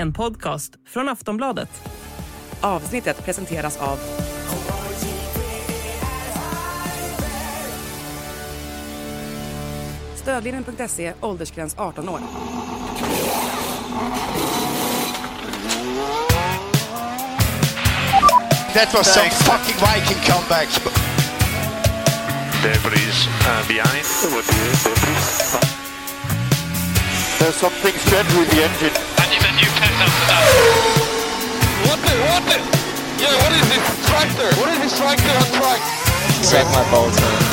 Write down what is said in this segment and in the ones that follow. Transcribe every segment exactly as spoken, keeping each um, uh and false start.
en podcast från Aftonbladet. Avsnittet presenteras av Stödlinjen punkt se, åldersgräns arton år. That was some fucking Viking comeback. There is uh, behind. There's something strange with the engine. And it's a new pattern for that. What the, what the? Yeah, what is this tractor? What is this tractor on track? Suck my balls, man.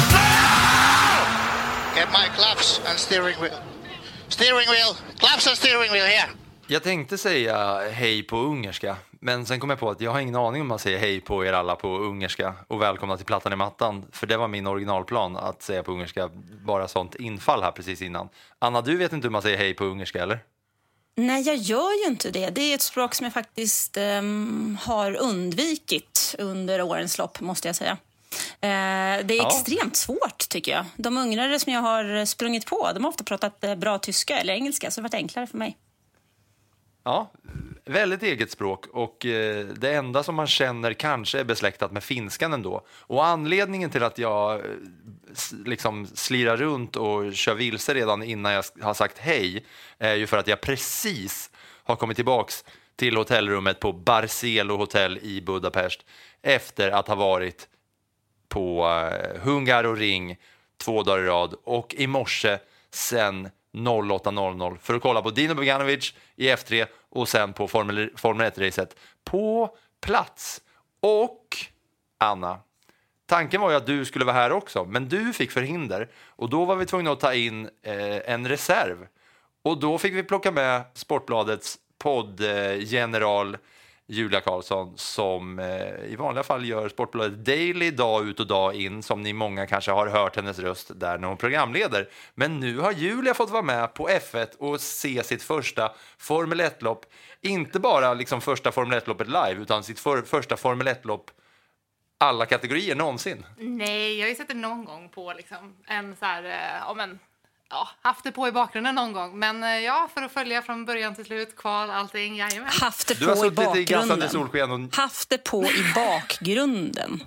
Get my claps and steering wheel. Steering wheel. Claps and steering wheel here. Jag tänkte säga hej på ungerska, men sen kom jag på att jag har ingen aning om man säger hej på er alla på ungerska och välkomna till Plattan i mattan, för det var min originalplan att säga på ungerska, bara sånt infall här precis innan. Anna, du vet inte hur man säger hej på ungerska, eller? Nej, jag gör ju inte det. Det är ett språk som jag faktiskt um, har undvikit under årens lopp, måste jag säga. Uh, det är ja. extremt svårt, tycker jag. De ungrare som jag har sprungit på, de har ofta pratat bra tyska eller engelska, så det har varit enklare för mig. Ja, väldigt eget språk, och eh, det enda som man känner kanske är besläktat med finskan ändå. Och anledningen till att jag eh, liksom slirar runt och kör vilse redan innan jag har sagt hej är ju för att jag precis har kommit tillbaks till hotellrummet på Barcelo Hotel i Budapest efter att ha varit på eh, Hungaroring två dagar i rad, och i morse sen åtta noll noll för att kolla på Dino Beganovic i F tre och sen på Formel, Formel ett-racet på plats. Och Anna, tanken var ju att du skulle vara här också, men du fick förhinder och då var vi tvungna att ta in eh, en reserv. Och då fick vi plocka med Sportbladets poddgeneral eh, Julia Karlsson, som eh, i vanliga fall gör Sportbladet Daily dag ut och dag in, som ni många kanske har hört hennes röst där när hon programleder. Men nu har Julia fått vara med på F ett och se sitt första Formel ett-lopp. Inte bara liksom första Formel ett-loppet live, utan sitt för, första Formel ett-lopp alla kategorier någonsin. Nej, jag har ju sett det någon gång på liksom en så här, ja men... Ja, haft det på i bakgrunden någon gång. Men ja, för att följa från början till slut, kval, allting, jajamän. Haft det på du har i suttit i gassande bakgrunden. solsken och... Haft det på i bakgrunden.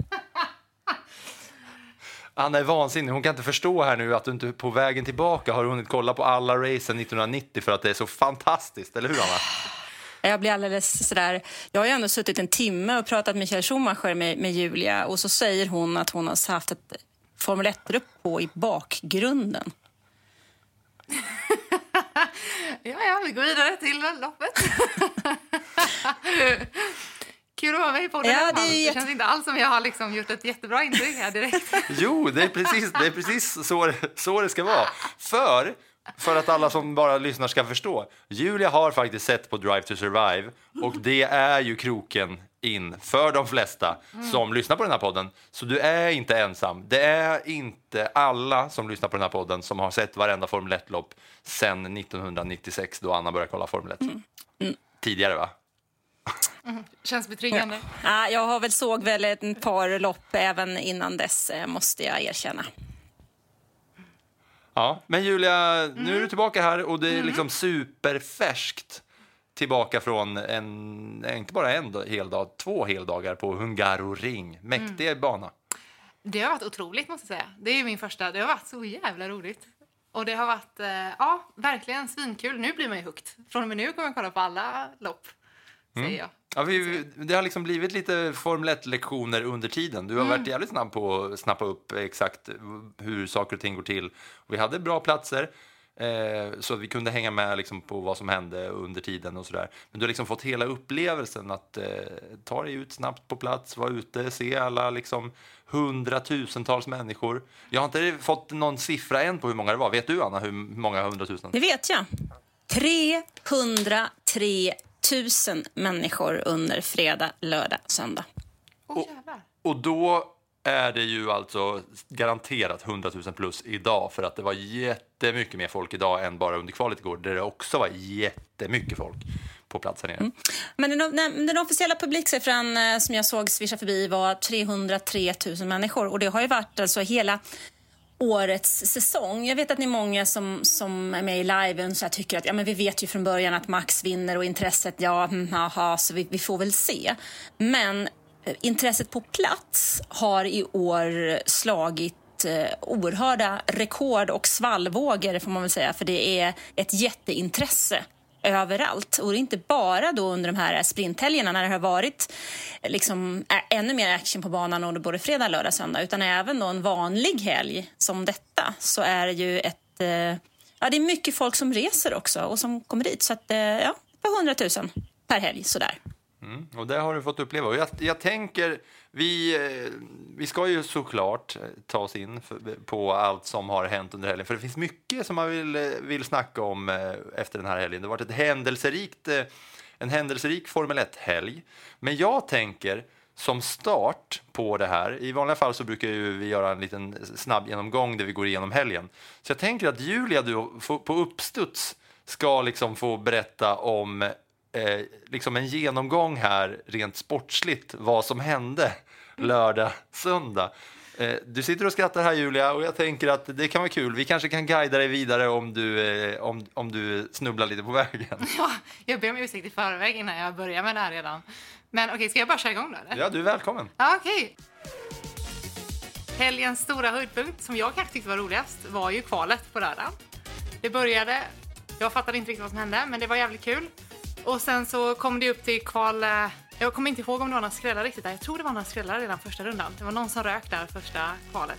Anna är vansinnig. Hon kan inte förstå här nu att du inte på vägen tillbaka har hunnit kolla på alla racen nittonhundranittio för att det är så fantastiskt. Eller hur, Anna? Jag blir alldeles sådär... Jag har ju ändå suttit en timme och pratat med Michael Schumacher med, med Julia. Och så säger hon att hon har haft ett Formel ett-rupp på i bakgrunden. ja, ja, vi går vidare till loppet. Kul att vara med på det. Ja, det, det jätte... känns inte alls som jag har liksom gjort ett jättebra intryck här direkt. Jo, det är precis, det är precis så, så det ska vara. För, för att alla som bara lyssnar ska förstå. Julia har faktiskt sett på Drive to Survive, och det är ju kroken in för de flesta mm. som lyssnar på den här podden. Så du är inte ensam. Det är inte alla som lyssnar på den här podden som har sett varenda Formel ett-lopp sedan nittonhundranittiosex, då Anna började kolla Formel ett. Mm. Mm. Tidigare, va? Mm. Känns betryggande. Ja. Ja, jag har väl såg väl ett par lopp även innan dess, måste jag erkänna. Ja, men Julia, mm. nu är du tillbaka här och det är liksom superfärskt. Tillbaka från en, inte bara en hel dag, två heldagar på Hungaroring. Mäktig mm. bana. Det har varit otroligt, måste jag säga. Det är ju min första. Det har varit så jävla roligt. Och det har varit, ja, verkligen svinkul. Nu blir man ju hooked. Från och med nu kommer jag kolla på alla lopp, säger mm. jag. Ja, vi, det har liksom blivit lite Formel ett-lektioner under tiden. Du har mm. varit jävligt snabb på att snappa upp exakt hur saker och ting går till. Vi hade bra platser. Eh, så att vi kunde hänga med liksom på vad som hände under tiden och sådär. Men du har liksom fått hela upplevelsen att eh, ta dig ut snabbt på plats, vara ute, se alla liksom hundratusentals människor. Jag har inte fått någon siffra än på hur många det var. Vet du, Anna, hur många hundratusen? Det vet jag. trehundratre tusen människor under fredag, lördag, söndag. Oh, och, och då är det ju alltså garanterat hundratusen plus idag, för att det var jättemycket mer folk idag än bara under kvalet igår, där det också var jättemycket folk på platsen nere. Mm. Men den, den officiella publiksiffran som jag såg svischa förbi var trehundratre tusen människor, och det har ju varit alltså hela årets säsong. Jag vet att ni är många som, som är med i liven så jag tycker att ja, men vi vet ju från början att Max vinner och intresset, ja, aha, så vi, vi får väl se. Men eh, intresset på plats har i år slagit eh, oerhörda rekord och svallvågor får man väl säga, för det är ett jätteintresse överallt. Och det är inte bara då under de här sprinthelgerna när det har varit liksom ä- ännu mer action på banan under både fredag, lördag, söndag, utan även då en vanlig helg som detta så är det ju ett... Eh, ja, det är mycket folk som reser också och som kommer dit. Så att, eh, ja, ett par hundratusen per helg sådär. Mm, och det har du fått uppleva. Och jag, jag tänker, vi, vi ska ju såklart ta oss in för, på allt som har hänt under helgen. För det finns mycket som man vill, vill snacka om efter den här helgen. Det har varit ett händelserikt, en händelserik Formel ett-helg. Men jag tänker, som start på det här, i vanliga fall så brukar ju vi göra en liten snabb genomgång där vi går igenom helgen. Så jag tänker att Julia, du på uppstuds ska liksom få berätta om Eh, liksom en genomgång här rent sportsligt vad som hände lördag, söndag. Eh, du sitter och skrattar här Julia och jag tänker att det kan vara kul. Vi kanske kan guida dig vidare om du, eh, om, om du snubblar lite på vägen. Ja, jag ber om ursäkt i förväg innan jag börjar med det här redan. Men okej, okay, ska jag bara köra igång då? Eller? Ja, du är välkommen. Ja, okej. Okay. Helgens stora höjdpunkt som jag kanske tyckte var roligast var ju kvalet på lördagen. Det började, jag fattade inte riktigt vad som hände, men det var jävligt kul. Och sen så kom det upp till kval. Jag kommer inte ihåg om det var några skrällar riktigt där. Jag tror det var några skrällar redan första rundan. Det var någon som rök där första kvalet.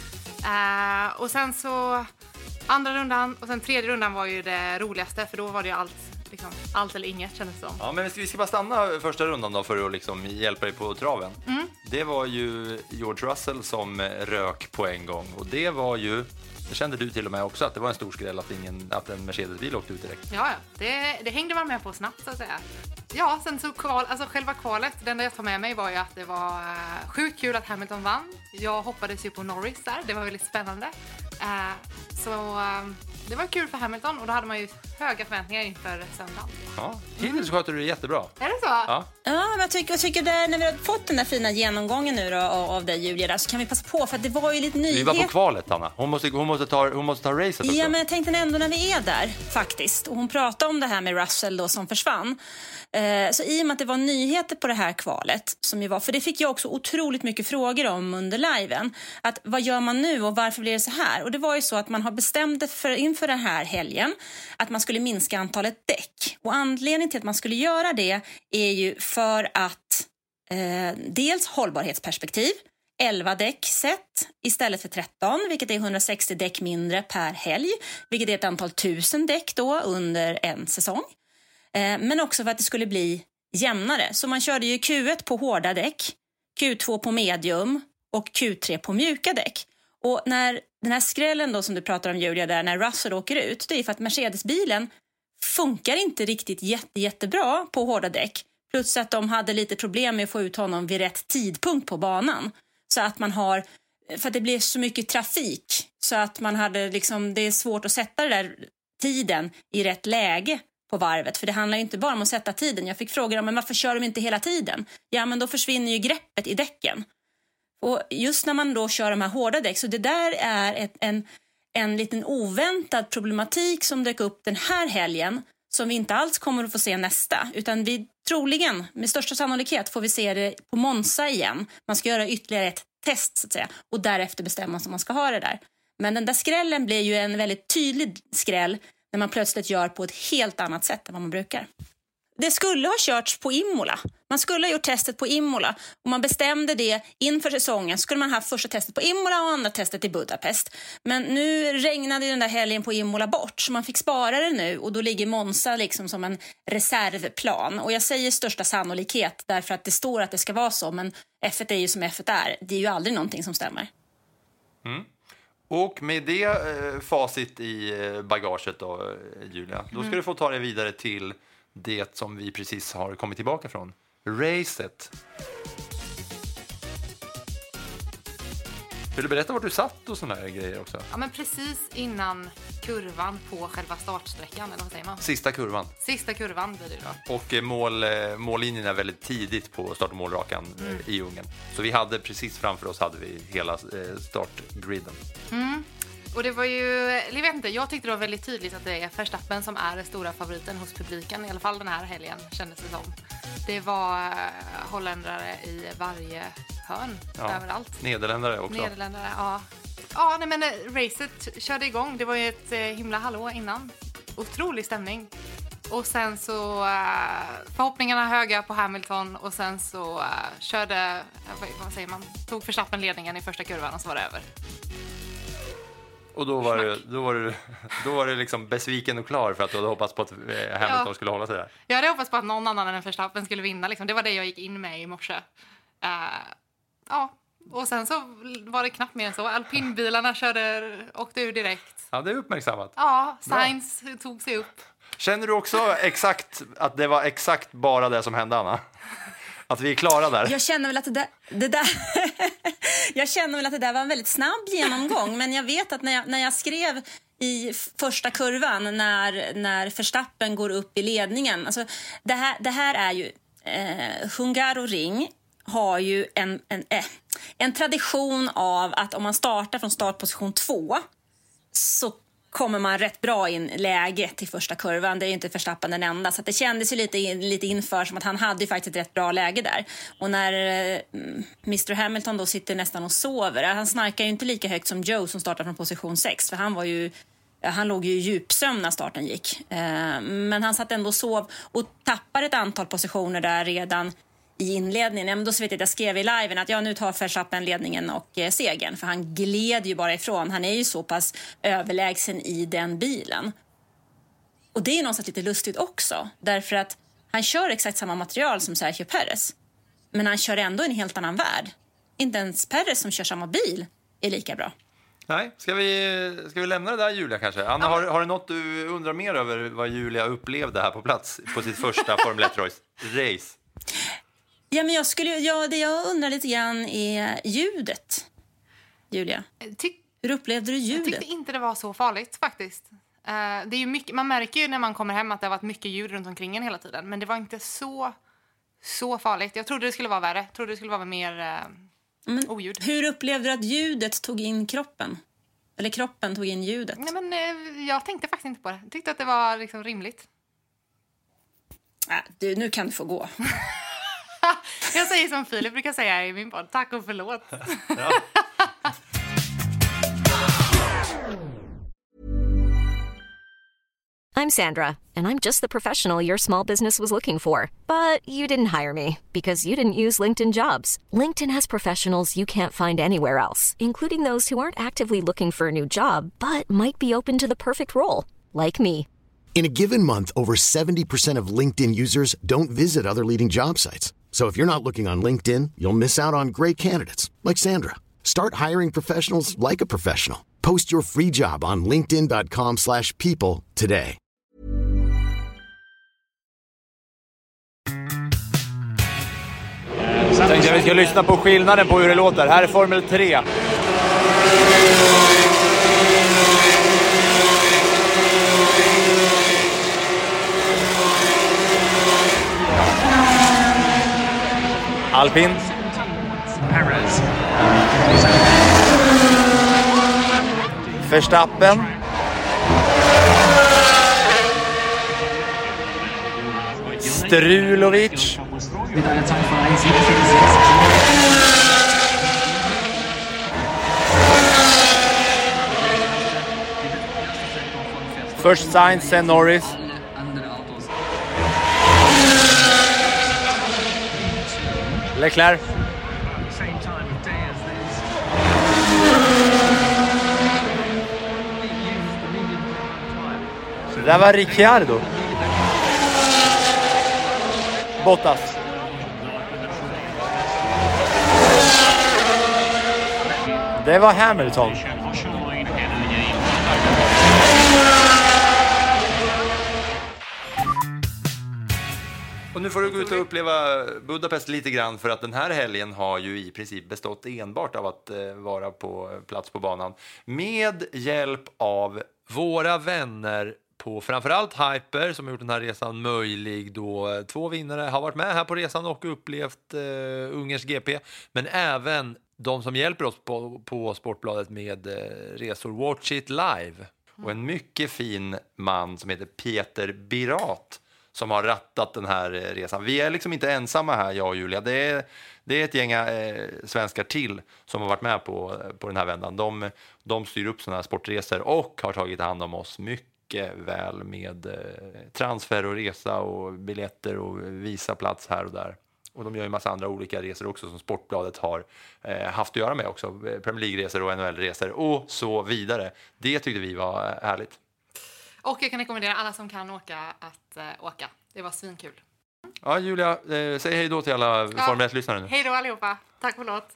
Uh, och sen så andra rundan och sen tredje rundan var ju det roligaste. För då var det ju allt, liksom, allt eller inget kändes det som. Ja, men vi ska, vi ska bara stanna första rundan då för att liksom hjälpa dig på traven. Mm. Det var ju George Russell som rök på en gång. Och det var ju... Det kände du till och med också att det var en stor skräll att, ingen, att en Mercedes-bil åkte ut direkt. Ja, det, det hängde man med på snabbt så att säga. Ja, sen så kval, alltså själva kvalet, det enda jag tar med mig var ju att det var uh, sjukt kul att Hamilton vann. Jag hoppades ju på Norris där, det var väldigt spännande. Uh, så uh, det var kul för Hamilton och då hade man ju höga förväntningar inför söndagen. Ja, hittills sköter du det jättebra. Är det så? Ja, ja men jag tycker, jag tycker det, när vi har fått den där fina genomgången nu då, av dig Julia där, så kan vi passa på för att det var ju lite nyhet. Vi var på kvalet Anna, hon måste, hon måste, ta, hon måste ta racet också. Ja men jag tänkte ändå när vi är där faktiskt och hon pratade om det här med Russell då som försvann. Eh, så i och med att det var nyheter på det här kvalet som ju var, för det fick jag också otroligt mycket frågor om under liven, att vad gör man nu och varför blir det så här? Och det var ju så att man har bestämt för, inför den här helgen att man skulle minska antalet däck. Och anledningen till att man skulle göra det är ju för att eh, dels hållbarhetsperspektiv, elva däck set istället för tretton, vilket är hundrasextio däck mindre per helg, vilket är ett antal tusen däck då under en säsong. Eh, men också för att det skulle bli jämnare. Så man körde ju Q ett på hårda däck, Q två på medium och Q tre på mjuka däck. Och när den här skrällen då som du pratar om Julia där, när Russell åker ut, det är för att Mercedes-bilen funkar inte riktigt jätte, jättebra på hårda däck. Plus att de hade lite problem med att få ut honom vid rätt tidpunkt på banan. Så att man har, för att det blir så mycket trafik så att man hade liksom, det är svårt att sätta den där tiden i rätt läge på varvet. För det handlar ju inte bara om att sätta tiden. Jag fick frågor om, men varför kör de inte hela tiden? Ja, men då försvinner ju greppet i däcken. Och just när man då kör de här hårda däck, så det där är ett, en, en liten oväntad problematik som dök upp den här helgen som vi inte alls kommer att få se nästa. Utan vi troligen, med största sannolikhet, får vi se det på Monza igen. Man ska göra ytterligare ett test så att säga och därefter bestämma om man ska ha det där. Men den där skrällen blir ju en väldigt tydlig skräll när man plötsligt gör på ett helt annat sätt än vad man brukar. Det skulle ha körts på Imola. Man skulle ha gjort testet på Imola. Och man bestämde det inför säsongen. Så skulle man ha första testet på Imola och andra testet i Budapest. Men nu regnade den där helgen på Imola bort. Så man fick spara det nu. Och då ligger Monza liksom som en reservplan. Och jag säger största sannolikhet därför att det står att det ska vara så. Men F ett är ju som F ett är. Det är ju aldrig någonting som stämmer. Mm. Och med det eh, facit i bagaget då, Julia. Då ska mm. du få ta dig vidare till det som vi precis har kommit tillbaka från. Racet. Vill du berätta vart du satt och såna här grejer också? Ja, men precis innan kurvan på själva startsträckan, eller vad säger man? Sista kurvan. Sista kurvan blir det då. Och eh, mål, eh, mållinjen är väldigt tidigt på start- och målrakan eh, Mm. i Ungern. Så vi hade precis framför oss hade vi hela eh, startgriden. Mm. Och det var ju, jag vet inte, jag tyckte det var väldigt tydligt att det är Verstappen som är den stora favoriten hos publiken, i alla fall den här helgen kändes det som. Det var uh, holländare i varje hörn, Ja. överallt. Nederländare också. Nederländare, ja. Ja, nej, men eh, racet körde igång. Det var ju ett eh, himla hallå innan. Otrolig stämning. Och sen så uh, förhoppningarna höga på Hamilton och sen så uh, körde, uh, vad, vad säger man, tog Verstappen ledningen i första kurvan och så var det över. Och då var, det, då, var det, då var det liksom besviken och klar för att du hade hoppats på att eh, Hamilton Ja. skulle hålla sig där. Jag hade hoppats på att någon annan än Verstappen skulle vinna. Liksom. Det var det jag gick in med i morse. Uh, ja, och sen så var det knappt mer än så. Alpinbilarna körde, åkte ur direkt. Ja, det är uppmärksammat. Ja, Sainz tog sig upp. Känner du också exakt att det var exakt bara det som hände, Anna? Att vi är klara där? Jag känner väl att det där, det där jag känner väl att det där var en väldigt snabb genomgång, men jag vet att när jag, när jag skrev i första kurvan när, när Verstappen går upp i ledningen, alltså det här, det här är ju eh, Hungaroring har ju en, en, eh, en tradition av att om man startar från startposition två så kommer man rätt bra in läge till första kurvan. Det är ju inte Verstappen den enda. Så att det kändes ju lite, lite inför som att han hade ju faktiskt ett rätt bra läge där. Och när eh, mister Hamilton då sitter nästan och sover. Han snarkar ju inte lika högt som Joe som startar från position sex. För han var ju, han låg ju i djupsömn när starten gick. Eh, men han satt ändå och sov och tappar ett antal positioner där redan i inledningen. Ja, men då så vet jag att jag skrev i liven att ja, nu tar Verstappen ledningen och eh, segern. För han gled ju bara ifrån. Han är ju så pass överlägsen i den bilen. Och det är någonstans lite lustigt också. Därför att han kör exakt samma material som Sergio Perez. Men han kör ändå i en helt annan värld. Inte ens Perez som kör samma bil är lika bra. Nej, ska vi, ska vi lämna det där, Julia, kanske? Anna, har, har du något du undrar mer över vad Julia upplevde här på plats på sitt första Formel ett-race? Ja, men jag skulle, ja, det jag undrar lite grann är ljudet, Julia. Ty- Hur upplevde du ljudet? Jag tyckte inte det var så farligt faktiskt. Uh, det är ju mycket, man märker ju när man kommer hem att det har varit mycket ljud runt omkring en hela tiden. Men det var inte så, så farligt. Jag trodde det skulle vara värre. Jag trodde det skulle vara mer uh, men oljud. Hur upplevde du att ljudet tog in kroppen? Eller kroppen tog in ljudet? Nej, men, uh, jag tänkte faktiskt inte på det. Jag tyckte att det var liksom rimligt. Äh, du, nu kan du få gå. Jag säger som Filip brukar säga i min podd. Tack och förlåt. Ja. I'm Sandra, and I'm just the professional your small business was looking for. But you didn't hire me because you didn't use LinkedIn Jobs. LinkedIn has professionals you can't find anywhere else, including those who aren't actively looking for a new job, but might be open to the perfect role, like me. In a given month, over seventy percent of LinkedIn users don't visit other leading job sites. So if you're not looking on LinkedIn, you'll miss out on great candidates like Sandra. Start hiring professionals like a professional. Post your free job on linkedin dot com slash people today. Jag tänkte att vi ska lyssna på skillnaden på hur det låter. Här är Formel tre. Alpin. Verstappen. Strulovic. Först Sainz, sen Norris. Leclerc. Det där var Ricciardo. Bottas. Det var Hamilton. Och Och nu får du gå ut och uppleva Budapest lite grann, för att den här helgen har ju i princip bestått enbart av att eh, vara på plats på banan. Med hjälp av våra vänner på framförallt Hyper som har gjort den här resan möjlig, då två vinnare har varit med här på resan och upplevt eh, Ungerns G P, men även de som hjälper oss på, på Sportbladet med eh, resor Watch It Live. Och en mycket fin man som heter Peter Birat som har rattat den här eh, resan. Vi är liksom inte ensamma här, jag och Julia. Det är, det är ett gäng eh, svenskar till som har varit med på, på den här vändan. De, de styr upp sådana här sportresor och har tagit hand om oss mycket väl med eh, transfer och resa och biljetter och visa plats här och där. Och de gör ju en massa andra olika resor också som Sportbladet har eh, haft att göra med också. Premier League-resor och N H L-resor och så vidare. Det tyckte vi var härligt. Och jag kan rekommendera alla som kan åka att äh, åka. Det var svinkul. Ja, Julia, eh, säg hej då till alla ja. Formel ett-lyssnare nu. Hej då allihopa. Tack för låt.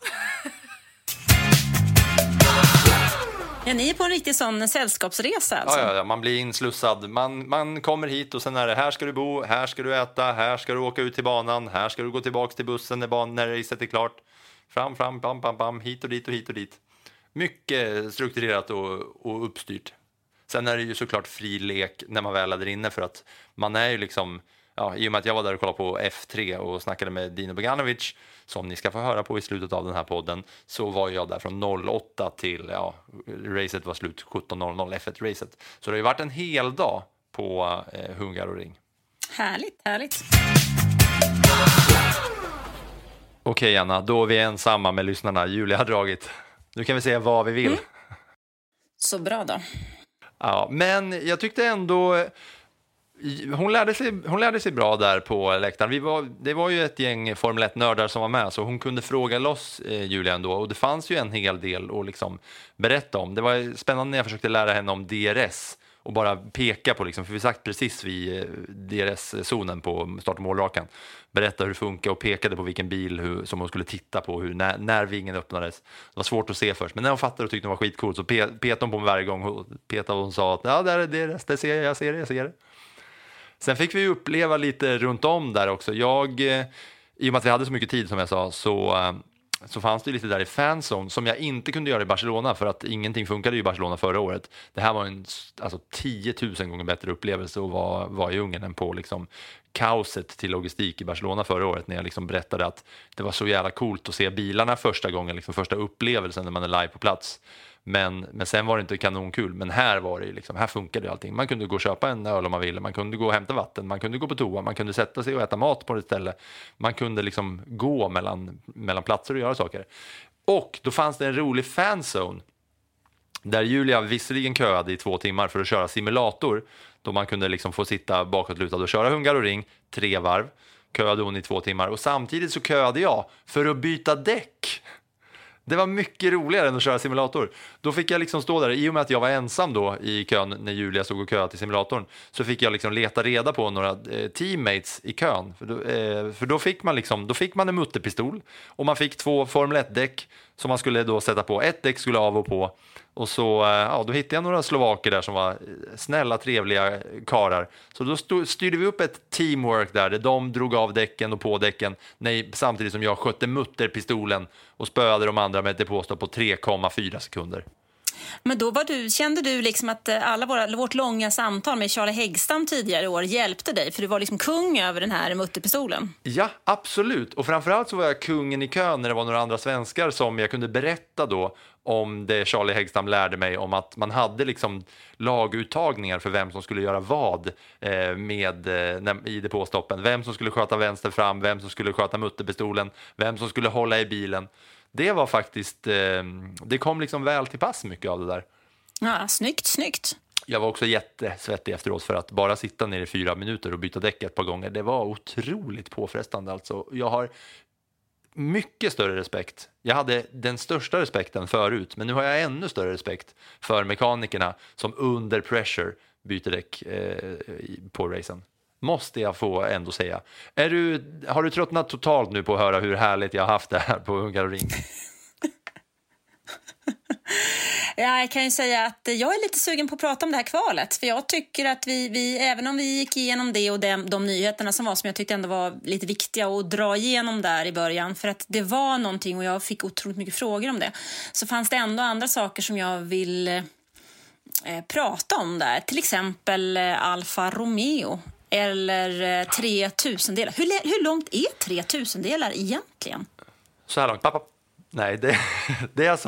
Ja, ni är på en riktig sån sällskapsresa alltså. Ja, ja, ja, man blir inslussad. Man, man kommer hit och sen är det här ska du bo, här ska du äta, här ska du åka ut till banan, här ska du gå tillbaka till bussen när, ban- när racet är klart. Fram, fram, bam, bam, bam, hit och dit och hit och dit. Mycket strukturerat och, och uppstyrt. Sen är det ju såklart fri lek när man väl är där inne, för att man är ju liksom, ja, i och med att jag var där och kollade på F tre och snackade med Dino Beganovic, som ni ska få höra på i slutet av den här podden, så var jag där från noll åtta till, ja, racet var slut sjutton noll noll, F ett-racet. Så det har ju varit en hel dag på eh, Hungaroring. Härligt, härligt. Okej Anna, då är vi ensamma med lyssnarna. Julia har dragit. Nu kan vi säga vad vi vill. Mm. Så bra då. Ja, men jag tyckte ändå hon lärde sig, hon lärde sig bra där på läktaren. Vi var, det var ju ett gäng Formel ett-nördar som var med, så hon kunde fråga loss eh, Julia ändå. Och det fanns ju en hel del att liksom berätta om. Det var spännande när jag försökte lära henne om D R S och bara peka på, liksom, för vi sagt precis vid eh, D R S-zonen på start- och målrakan. Berätta hur det funkar och pekade på vilken bil hur, som hon skulle titta på, hur, när, när vingen öppnades. Det var svårt att se först, men när hon fattade och tyckte hon var skitcool så pe, petade hon på mig varje gång. Petade och hon sa att ja, där är D R S, det ser jag, jag ser det, jag ser det. Sen fick vi uppleva lite runt om där också. Jag, i och med att vi hade så mycket tid som jag sa, så, så fanns det lite där i fanzone som jag inte kunde göra i Barcelona, för att ingenting funkade i Barcelona förra året. Det här var en alltså, tio tusen gånger bättre upplevelse att vara, vara i Ungern än på liksom, kaoset till logistik i Barcelona förra året, när jag liksom berättade att det var så jävla coolt att se bilarna första gången, liksom första upplevelsen när man är live på plats. Men, men sen var det inte kanonkul. Men här var det liksom, här funkade allting. Man kunde gå och köpa en öl om man ville. Man kunde gå och hämta vatten. Man kunde gå på toa. Man kunde sätta sig och äta mat på ett ställe. Man kunde liksom gå mellan, mellan platser och göra saker. Och då fanns det en rolig fanzone där Julia visserligen köade i två timmar för att köra simulator. Då man kunde liksom få sitta bakåtlutad och köra Hungaroring tre varv. Köade hon i två timmar. Och samtidigt så köade jag för att byta däck. Det var mycket roligare än att köra simulator. Då fick jag liksom stå där, i och med att jag var ensam då i kön när Julia stod och köade till simulatorn, så fick jag liksom leta reda på några eh, teammates i kön. För då, eh, för då fick man liksom, då fick man en mutterpistol och man fick två Formel ett-däck som man skulle då sätta på. Ett däck skulle av och på. Och så, ja, då hittade jag några slovaker där som var snälla, trevliga karar. Så då stod, styrde vi upp ett teamwork där, där de drog av däcken och på däcken, nej, samtidigt som jag skötte mutterpistolen och spöade de andra med ett depåstopp på tre komma fyra sekunder. Men då var du, kände du liksom att alla våra, vårt långa samtal med Charlie Häggstam tidigare i år hjälpte dig? För du var liksom kung över den här mutterpistolen. Ja, absolut. Och framförallt så var jag kungen i kön när det var några andra svenskar som jag kunde berätta då om det Charlie Häggstam lärde mig om, att man hade liksom laguttagningar för vem som skulle göra vad eh, med, eh, i depåstoppen. Vem som skulle sköta vänster fram, vem som skulle sköta mutterpistolen, vem som skulle hålla i bilen. Det var faktiskt, eh, det kom liksom väl till pass mycket av det där. Ja, snyggt, snyggt. Jag var också jättesvettig efteråt, för att bara sitta ner i fyra minuter och byta däck ett par gånger. Det var otroligt påfrestande alltså. Jag har mycket större respekt. Jag hade den största respekten förut, men nu har jag ännu större respekt för mekanikerna som under pressure byter däck eh, på racen. Måste jag få ändå säga. Är du, har du tröttnat totalt nu på att höra hur härligt jag har haft det här på Hungaroring? Ja, jag kan ju säga att jag är lite sugen på att prata om det här kvalet. För jag tycker att vi, vi även om vi gick igenom det och de, de nyheterna som var, som jag tyckte ändå var lite viktiga att dra igenom där i början. För att det var någonting och jag fick otroligt mycket frågor om det. Så fanns det ändå andra saker som jag vill eh, prata om där. Till exempel eh, Alfa Romeo eller eh, tre tusendelar. Hur, hur långt är tre tusendelar egentligen? Så här långt, pappa. Nej, det, det är alltså...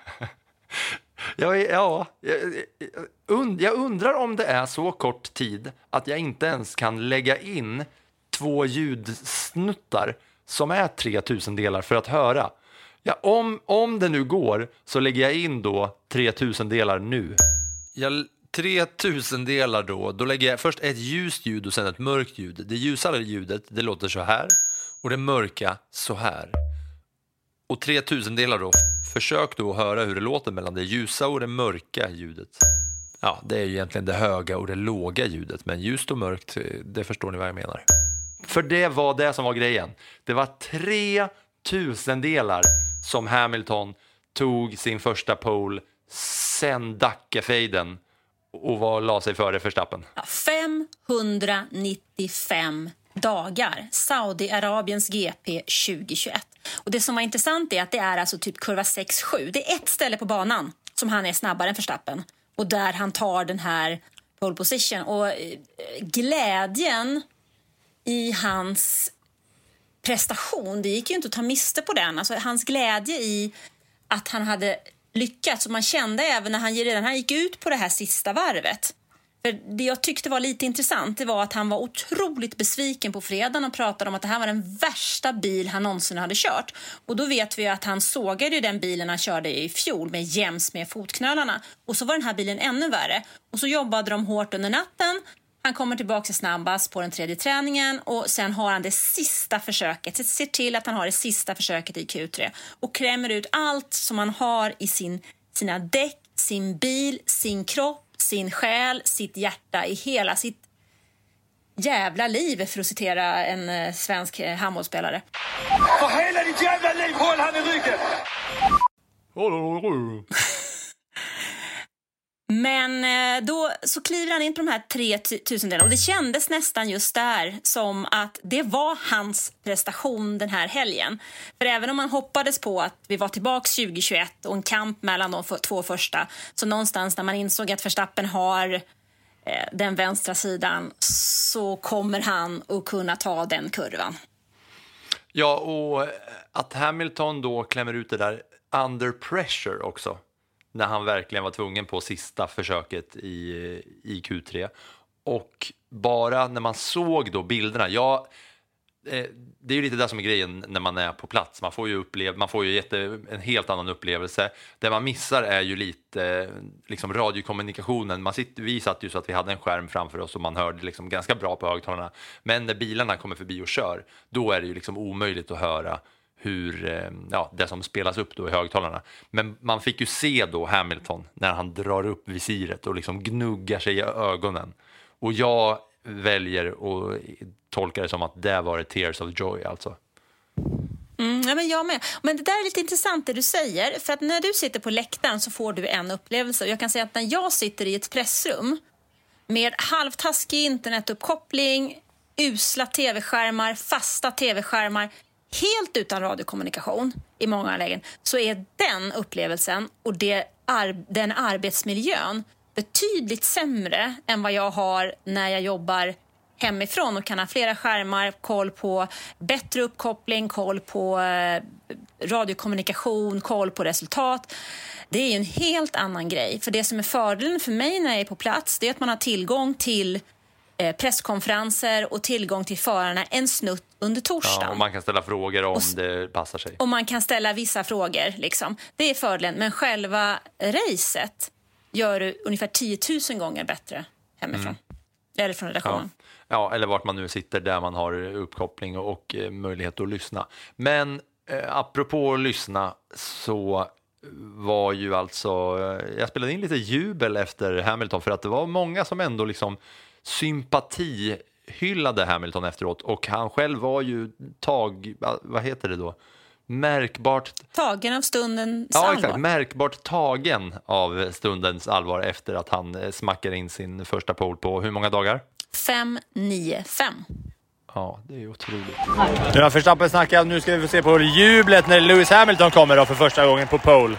Jag, ja, jag, und, jag undrar om det är så kort tid att jag inte ens kan lägga in två ljudsnuttar som är tre tusen delar för att höra. Ja, om, om det nu går så lägger jag in då tre tusen delar nu. Jag, tre tusen delar då, då lägger jag först ett ljust ljud och sen ett mörkt ljud. Det ljusare ljudet, det låter så här och det mörka så här. Och tre tusen delar då. Försök då höra hur det låter mellan det ljusa och det mörka ljudet. Ja, det är ju egentligen det höga och det låga ljudet. Men ljust och mörkt, det förstår ni vad jag menar. För det var det som var grejen. Det var tre tusen delar som Hamilton tog sin första pole sen Dackefejden och var, la sig före Verstappen. Ja, femhundranittiofem dagar. Saudiarabiens G P tjugohundratjugoett. Och det som var intressant är att det är alltså typ kurva sex sju. Det är ett ställe på banan som han är snabbare än Verstappen. Och där han tar den här pole position. Och eh, glädjen i hans prestation, det gick ju inte att ta miste på den. Alltså hans glädje i att han hade lyckats. Och man kände även när han redan han gick ut på det här sista varvet. För det jag tyckte var lite intressant, det var att han var otroligt besviken på fredagen och pratade om att det här var den värsta bil han någonsin hade kört. Och då vet vi att han sågade ju den bilen han körde i fjol med jäms med fotknölarna. Och så var den här bilen ännu värre. Och så jobbade de hårt under natten. Han kommer tillbaka snabbast på den tredje träningen och sen har han det sista försöket. Ser till att han har det sista försöket i Q tre och krämer ut allt som han har i sin, sina däck, sin bil, sin kropp, sin själ, sitt hjärta, i hela sitt jävla liv, för att citera en eh, svensk eh, handbollsspelare. För hela ditt jävla liv, håll han i ryggen! Men eh, då så kliver han in på de här tre tusen delarna och det kändes nästan just där som att det var hans prestation den här helgen. För även om man hoppades på att vi var tillbaka tjugohundratjugoett och en kamp mellan de två första, så någonstans när man insåg att Verstappen har eh, den vänstra sidan, så kommer han att kunna ta den kurvan. Ja, och att Hamilton då klämmer ut det där under pressure också, när han verkligen var tvungen på sista försöket i, i Q tre. Och bara när man såg då bilderna, ja, eh, det är ju lite där som är grejen när man är på plats. Man får ju, uppleva, man får ju jätte, en helt annan upplevelse. Det man missar är ju lite liksom radiokommunikationen. Man sitter, vi satt ju så att vi hade en skärm framför oss och man hörde liksom ganska bra på högtalarna. Men när bilarna kommer förbi och kör, då är det ju liksom omöjligt att höra hur, ja, det som spelas upp då i högtalarna. Men man fick ju se då Hamilton när han drar upp visiret och liksom gnuggar sig i ögonen. Och jag väljer att tolka det som att det var ett tears of joy alltså. Mm, ja, men jag med. Men det där är lite intressant det du säger. För att när du sitter på läktaren så får du en upplevelse. Och jag kan säga att när jag sitter i ett pressrum med halvtaskig internetuppkoppling, usla tv-skärmar, fasta tv-skärmar, helt utan radiokommunikation i många lägen, så är den upplevelsen och det ar- den arbetsmiljön betydligt sämre än vad jag har när jag jobbar hemifrån och kan ha flera skärmar, koll på bättre uppkoppling, koll på eh, radiokommunikation, koll på resultat. Det är ju en helt annan grej. För det som är fördelen för mig när jag är på plats, det är att man har tillgång till eh, presskonferenser och tillgång till förarna en snutt under torsdagen. Ja, och man kan ställa frågor om och, det passar sig. Och man kan ställa vissa frågor, liksom. Det är fördelen. Men själva racet gör du ungefär tio tusen gånger bättre hemifrån. Mm. Eller från redaktionen. Ja. ja, eller vart man nu sitter där man har uppkoppling och, och eh, möjlighet att lyssna. Men eh, apropå att lyssna så var ju alltså... Eh, jag spelade in lite jubel efter Hamilton för att det var många som ändå liksom sympati hyllade Hamilton efteråt, och han själv var ju tag, vad heter det då, märkbart tagen av stundens ja, allvar. exakt, märkbart tagen av stundens allvar efter att han smackar in sin första pole på hur många dagar? fem nio fem. Ja, det är otroligt. Nu har Verstappen snackat, nu ska vi få se på jublet när Lewis Hamilton kommer då för första gången på pole.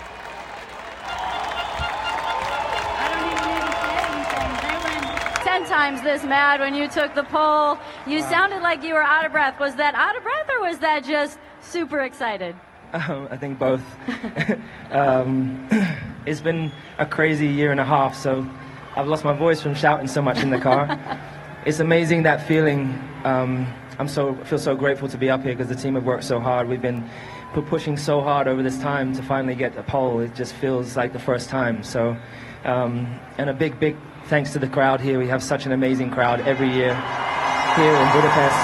Ten times this mad when you took the pole. You sounded like you were out of breath. Was that out of breath or was that just super excited? Um, I think both. um, it's been a crazy year and a half, so I've lost my voice from shouting so much in the car. It's amazing, that feeling. Um, I'm so feel so grateful to be up here because the team have worked so hard. We've been pu- pushing so hard over this time to finally get the pole. It just feels like the first time. So, um, and a big, big thanks to the crowd here. We have such an amazing crowd every year here in Budapest.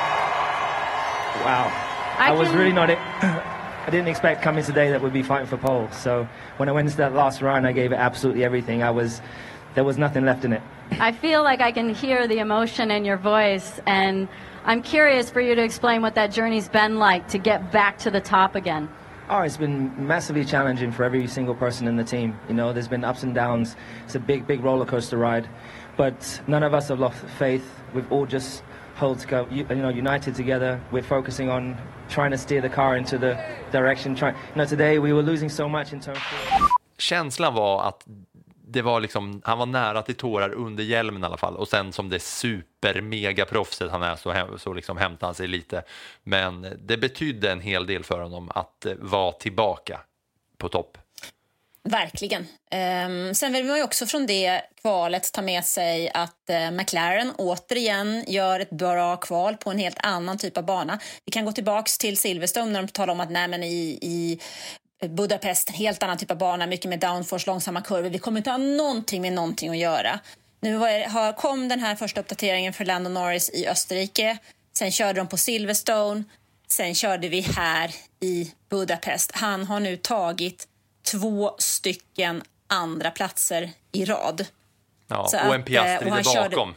Wow, I, I was really not it. I didn't expect coming today that we'd be fighting for pole. So when I went into that last run, I gave it absolutely everything. I was, there was nothing left in it. I feel like I can hear the emotion in your voice, and I'm curious for you to explain what that journey's been like to get back to the top again. Oh, it's been massively challenging for every single person in the team. You know, there's been ups and downs. It's a big, big roller coaster ride. But none of us have lost faith. We've all just held together, you know, united together. We're focusing on trying to steer the car into the direction. Try, you know, today we were losing so much in terms of... Känslan var att det var liksom, han var nära till tårar under hjälmen i alla fall. Och sen som det super mega proffset han är så, så liksom hämtade han sig lite. Men det betydde en hel del för honom att vara tillbaka på topp. Verkligen. Um, sen vill man ju också från det kvalet ta med sig att uh, McLaren återigen gör ett bra kval på en helt annan typ av bana. Vi kan gå tillbaks till Silverstone när de talar om att nej, men i... i Budapest, helt annan typ av bana, mycket med downforce, långsamma kurvor. Vi kommer inte ha någonting med någonting att göra. Nu har, kom den här första uppdateringen för Lando Norris i Österrike. Sen körde de på Silverstone. Sen körde vi här i Budapest. Han har nu tagit två stycken andra platser i rad. Ja, Så och en Piastri där bakom. Körde,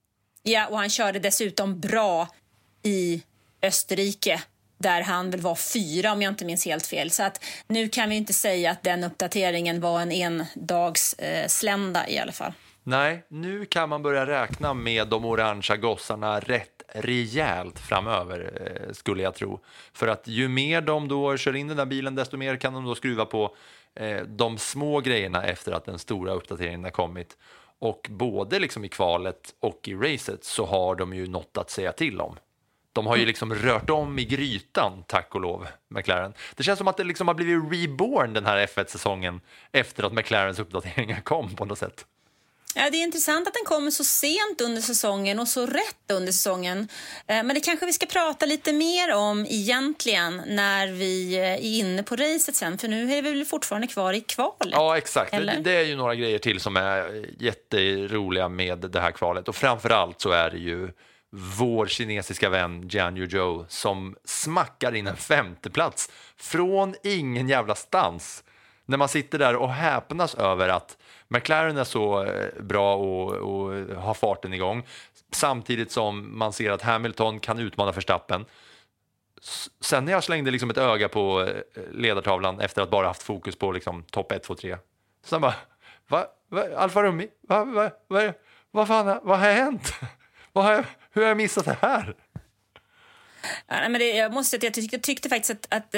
ja, och han körde dessutom bra i Österrike, där han väl var fyra om jag inte minns helt fel. Så att nu kan vi inte säga att den uppdateringen var en endags eh, slända i alla fall. Nej, nu kan man börja räkna med de orangea gossarna rätt rejält framöver, eh, skulle jag tro. För att ju mer de då kör in den där bilen, desto mer kan de då skruva på eh, de små grejerna efter att den stora uppdateringen har kommit. Och både liksom i kvalet och i racet så har de ju något att säga till om. De har ju liksom rört om i grytan, tack och lov, McLaren. Det känns som att det liksom har blivit reborn den här F ett-säsongen efter att McLarens uppdateringar kom på något sätt. Ja, det är intressant att den kommer så sent under säsongen och så rätt under säsongen. Men det kanske vi ska prata lite mer om egentligen när vi är inne på racet sen. För nu är vi väl fortfarande kvar i kvalet. Ja, exakt. Eller? Det är ju några grejer till som är jätteroliga med det här kvalet. Och framförallt så är det ju vår kinesiska vän Jian Yu Zhou som smackar in en femteplats från ingen jävla stans. När man sitter där och häpnas över att McLaren är så bra och, och har farten igång, samtidigt som man ser att Hamilton kan utmana Verstappen. Sen när jag slängde liksom ett öga på ledartavlan efter att bara haft fokus på liksom topp ett, två, tre, så bara, va, va, Alfa Romeo, va, va, va, vad fan, vad har hänt? Vad har jag, hur har jag missat det här? Ja, men det, jag måste säga att jag tyckte, jag tyckte faktiskt att, att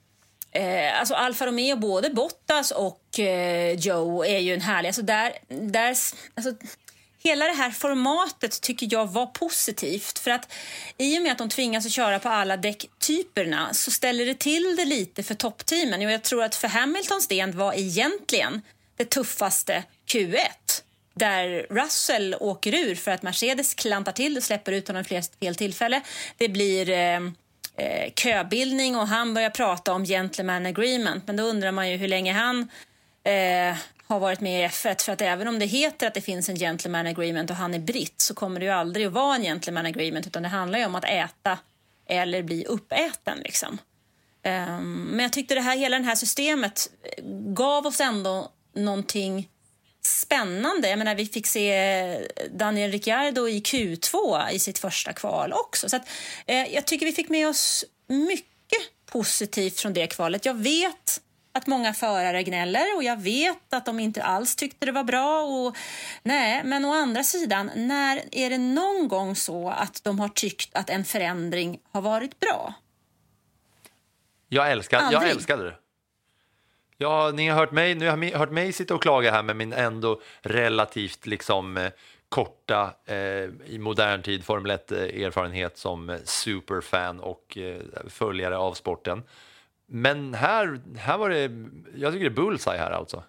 eh, alltså Alfa Romeo, både Bottas och eh, Joe är ju en härlig, alltså där, där alltså, hela det här formatet tycker jag var positivt, för att i och med att de tvingas att köra på alla däcktyperna så ställer det till det lite för toppteamen. Och jag tror att för Hamiltons del var egentligen det tuffaste Q ett, där Russell åker ur för att Mercedes klantar till och släpper ut honom fler fel tillfälle. Det blir eh, köbildning och han börjar prata om gentleman agreement. Men då undrar man ju hur länge han eh, har varit med i F ett. För att även om det heter att det finns en gentleman agreement och han är britt, så kommer det ju aldrig att vara en gentleman agreement, utan det handlar ju om att äta eller bli uppäten liksom. Um, men jag tyckte det här, hela det här systemet gav oss ändå någonting spännande. Jag menar, vi fick se Daniel Ricciardo i Q två i sitt första kval också. Så att, eh, jag tycker vi fick med oss mycket mycket positivt från det kvalet. Jag vet att många förare gnäller och jag vet att de inte alls tyckte det var bra. Och, nej, men å andra sidan, när är det någon gång så att de har tyckt att en förändring har varit bra? Jag, älskar, jag Aldrig. älskade det. Ja, ni har hört mig, nu har ni hört mig sitta och klaga här med min ändå relativt liksom eh, korta eh, i modern tid Formel ett erfarenhet som superfan och eh, följare av sporten. Men här, här var det, jag tycker det är bullseye här alltså.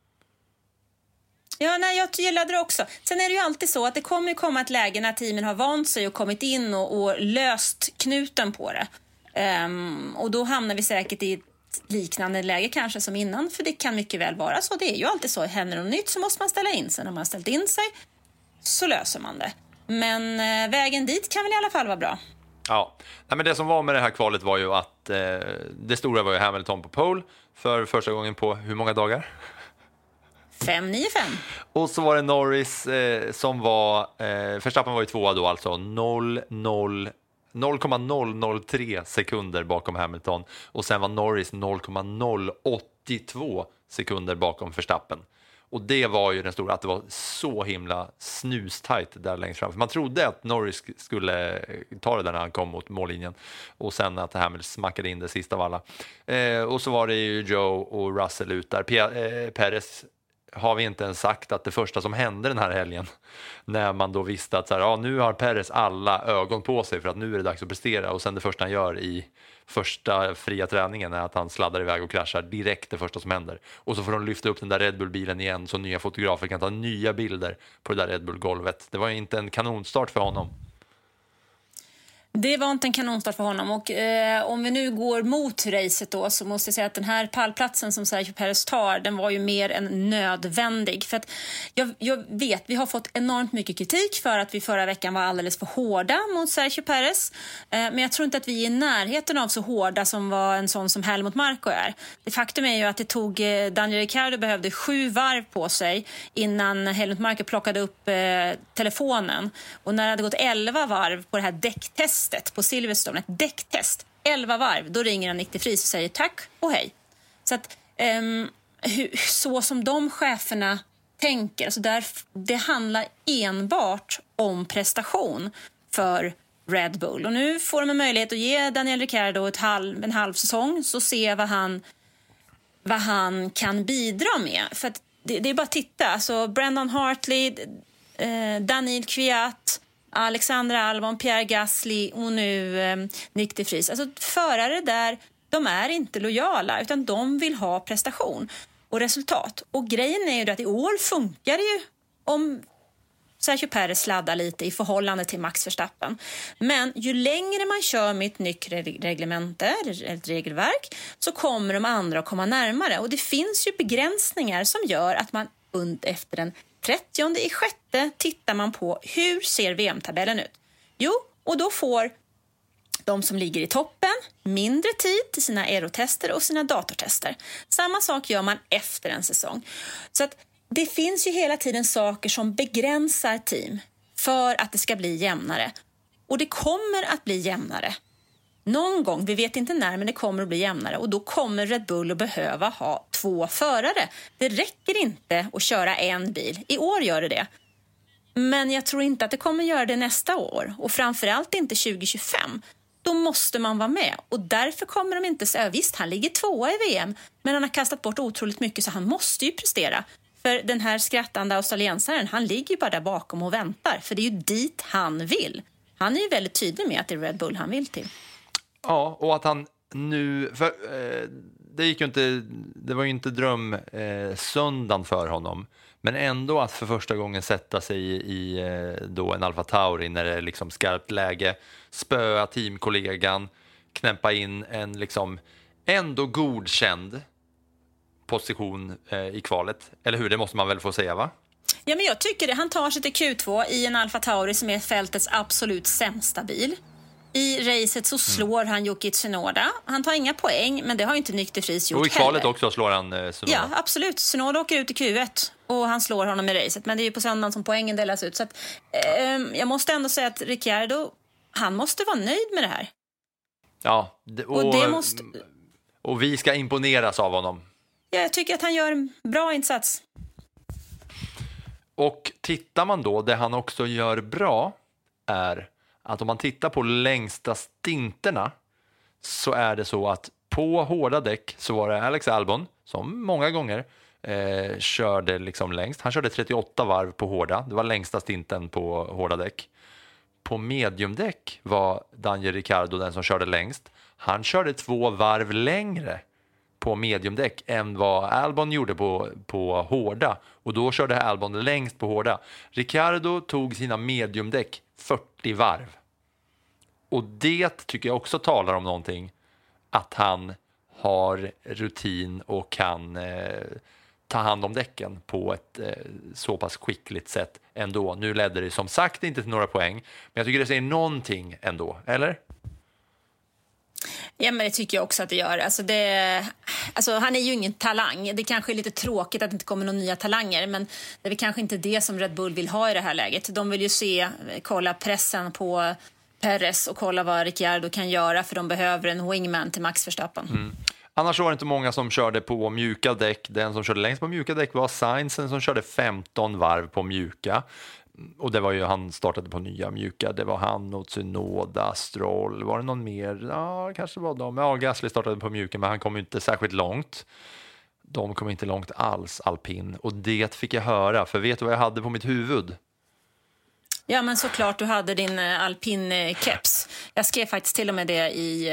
Ja, nej, jag gillade det också. Sen är det ju alltid så att det kommer ju komma ett läge när teamen har vant sig och kommit in och, och löst knuten på det. Um, och då hamnar vi säkert i ett liknande läge kanske som innan, för det kan mycket väl vara så. Det är ju alltid så, händer något nytt så måste man ställa in sig. När man har ställt in sig så löser man det. Men uh, vägen dit kan väl i alla fall vara bra. Ja, nej, men det som var med det här kvalet var ju att eh, det stora var ju Hamilton på pole för första gången på hur många dagar? fem nio fem. Och så var det Norris eh, som var, eh, Verstappen var ju tvåa då alltså, noll komma noll noll tre sekunder bakom Hamilton. Och sen var Norris noll komma noll åttiotvå sekunder bakom Verstappen. Och det var ju den stora, att det var så himla snustajt där längst fram. För man trodde att Norris skulle ta det där när han kom mot mållinjen. Och sen att Hamilton smackade in det sista av alla. Eh, och så var det ju Joe och Russell ut där. P- eh, Perez har vi inte ens sagt att det första som hände den här helgen, när man då visste att så här, ja, nu har Perez alla ögon på sig för att nu är det dags att prestera, och sen det första han gör i första fria träningen är att han sladdar iväg och kraschar direkt, det första som händer. Och så får de lyfta upp den där Red Bull-bilen igen så nya fotografer kan ta nya bilder på det där Red Bull-golvet. Det var ju inte en kanonstart för honom. Det var inte en kanonstart för honom, och eh, om vi nu går mot racet då, så måste jag säga att den här pallplatsen som Sergio Perez tar, den var ju mer än nödvändig. För att jag, jag vet, vi har fått enormt mycket kritik för att vi förra veckan var alldeles för hårda mot Sergio Perez. Eh, men jag tror inte att vi är i närheten av så hårda som var en sån som Helmut Marko är. Det faktum är ju att det tog, eh, Daniel Ricciardo behövde sju varv på sig innan Helmut Marko plockade upp eh, telefonen. Och när det hade gått elva varv på det här däcktestet på Silverstone, ett däcktest, elva varv, då ringer han Nick de Vries och säger tack och hej. Så att um, hur, så som de cheferna tänker, alltså där, det handlar enbart om prestation för Red Bull. Och nu får de en möjlighet att ge Daniel Ricciardo ett halv, en halv säsong, så se vad han vad han kan bidra med. För att det, det är bara att titta, alltså Brandon Hartley, eh, Daniel Kvyat, Alexander Albon, Pierre Gasly och nu eh, Nick de Vries. Alltså förare där, de är inte lojala utan de vill ha prestation och resultat. Och grejen är ju att i år funkar det ju om Sergio Perez sladdar lite i förhållande till Max Verstappen. Men ju längre man kör med ett nytt reglemente, ett regelverk, så kommer de andra att komma närmare. Och det finns ju begränsningar som gör att man efter den trettionde i sjätte tittar man på hur ser V M-tabellen ut. Jo, och då får de som ligger i toppen mindre tid till sina aerotester och sina datortester. Samma sak gör man efter en säsong. Så att det finns ju hela tiden saker som begränsar team för att det ska bli jämnare. Och det kommer att bli jämnare. Någon gång, vi vet inte när, men det kommer att bli jämnare. Och då kommer Red Bull att behöva ha två förare. Det räcker inte att köra en bil. I år gör det det. Men jag tror inte att det kommer göra det nästa år. Och framförallt inte tjugo tjugofem. Då måste man vara med. Och därför kommer de inte säga, visst han ligger tvåa i V M. Men han har kastat bort otroligt mycket så han måste ju prestera. För den här skrattande australiensaren, han ligger ju bara där bakom och väntar. För det är ju dit han vill. Han är ju väldigt tydlig med att det är Red Bull han vill till. Ja, och att han nu, för, eh, det gick ju inte, det var ju inte dröm eh, söndagen för honom, men ändå att för första gången sätta sig i, i eh, då en Alfa Tauri när det är liksom skarpt läge, spöa teamkollegan, knäppa in en liksom ändå godkänd position eh, i kvalet, eller hur? Det måste man väl få säga, va? Ja, men jag tycker det. Han tar sig till Q två i en Alfa Tauri som är fältets absolut sämsta bil. I racet så slår mm. han Yuki Tsunoda. Han tar inga poäng, men det har ju inte Nick de Vries gjort heller. Och i kvalet heller. Också slår han eh, Tsunoda. Ja, absolut. Tsunoda åker ut i Q ett och han slår honom i racet. Men det är ju på söndagen som poängen delas ut. Så att, eh, jag måste ändå säga att Ricciardo, han måste vara nöjd med det här. Ja, det, och, och, det måste... och vi ska imponeras av honom. Jag tycker att han gör en bra insats. Och tittar man då, det han också gör bra är att om man tittar på längsta stinterna så är det så att på hårda däck så var det Alex Albon som många gånger eh, körde liksom längst. Han körde trettioåtta varv på hårda. Det var längsta stinten på hårda däck. På mediumdäck var Daniel Ricciardo den som körde längst. Han körde två varv längre på mediumdäck än vad Albon gjorde på, på hårda. Och då körde Albon längst på hårda. Ricciardo tog sina mediumdäck fyrtio varv. Och det tycker jag också talar om någonting. Att han har rutin och kan eh, ta hand om däcken på ett eh, så pass skickligt sätt ändå. Nu ledde det som sagt inte till några poäng. Men jag tycker det säger någonting ändå, eller? Ja, men det tycker jag också att det gör. Alltså det, alltså han är ju ingen talang. Det kanske är lite tråkigt att det inte kommer några nya talanger. Men det är väl kanske inte det som Red Bull vill ha i det här läget. De vill ju se, kolla pressen på Perez och kolla vad Ricciardo kan göra. För de behöver en wingman till Max Verstappen. Mm. Annars var det inte många som körde på mjuka däck. Den som körde längst på mjuka däck var Sainz som körde femton varv på mjuka. Och det var ju, han startade på nya mjuka. Det var han och Tsunoda, Stroll. Var det någon mer? Ja, kanske var de. Ja, Gasly startade på mjuka, men han kom ju inte särskilt långt. De kom inte långt alls, alpin. Och det fick jag höra, för vet du vad jag hade på mitt huvud? Ja, men såklart du hade din alpin-keps. Jag skrev faktiskt till och med det i...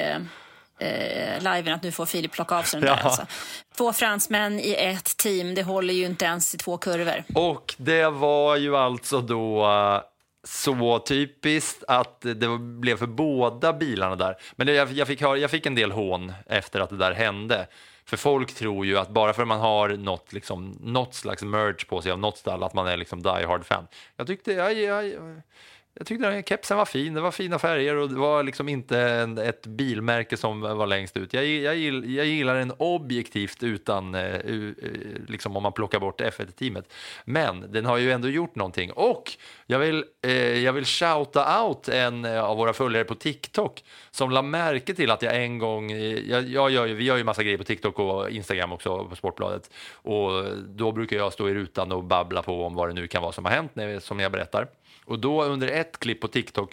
Eh, liven att nu får Filip plocka av sig den där. Ja. Alltså. Två fransmän i ett team, det håller ju inte ens i två kurvor. Och det var ju alltså då uh, så typiskt att det blev för båda bilarna där. Men det, jag, jag, fick höra, jag fick en del hån efter att det där hände. För folk tror ju att bara för att man har något, liksom, något slags merge på sig av något stall att man är liksom die hard fan. Jag tyckte... Jag, jag, Jag tyckte att kepsen var fin, det var fina färger och det var liksom inte en, ett bilmärke som var längst ut. Jag, jag, jag gillar den objektivt utan, uh, liksom om man plockar bort F ett-teamet. Men den har ju ändå gjort någonting. Och jag vill, uh, jag vill shouta out en av våra följare på TikTok som la märke till att jag en gång, jag, jag gör ju, vi gör ju massa grejer på TikTok och Instagram också på Sportbladet. Och då brukar jag stå i rutan och babbla på om vad det nu kan vara som har hänt när, som jag berättar. Och då under ett klipp på TikTok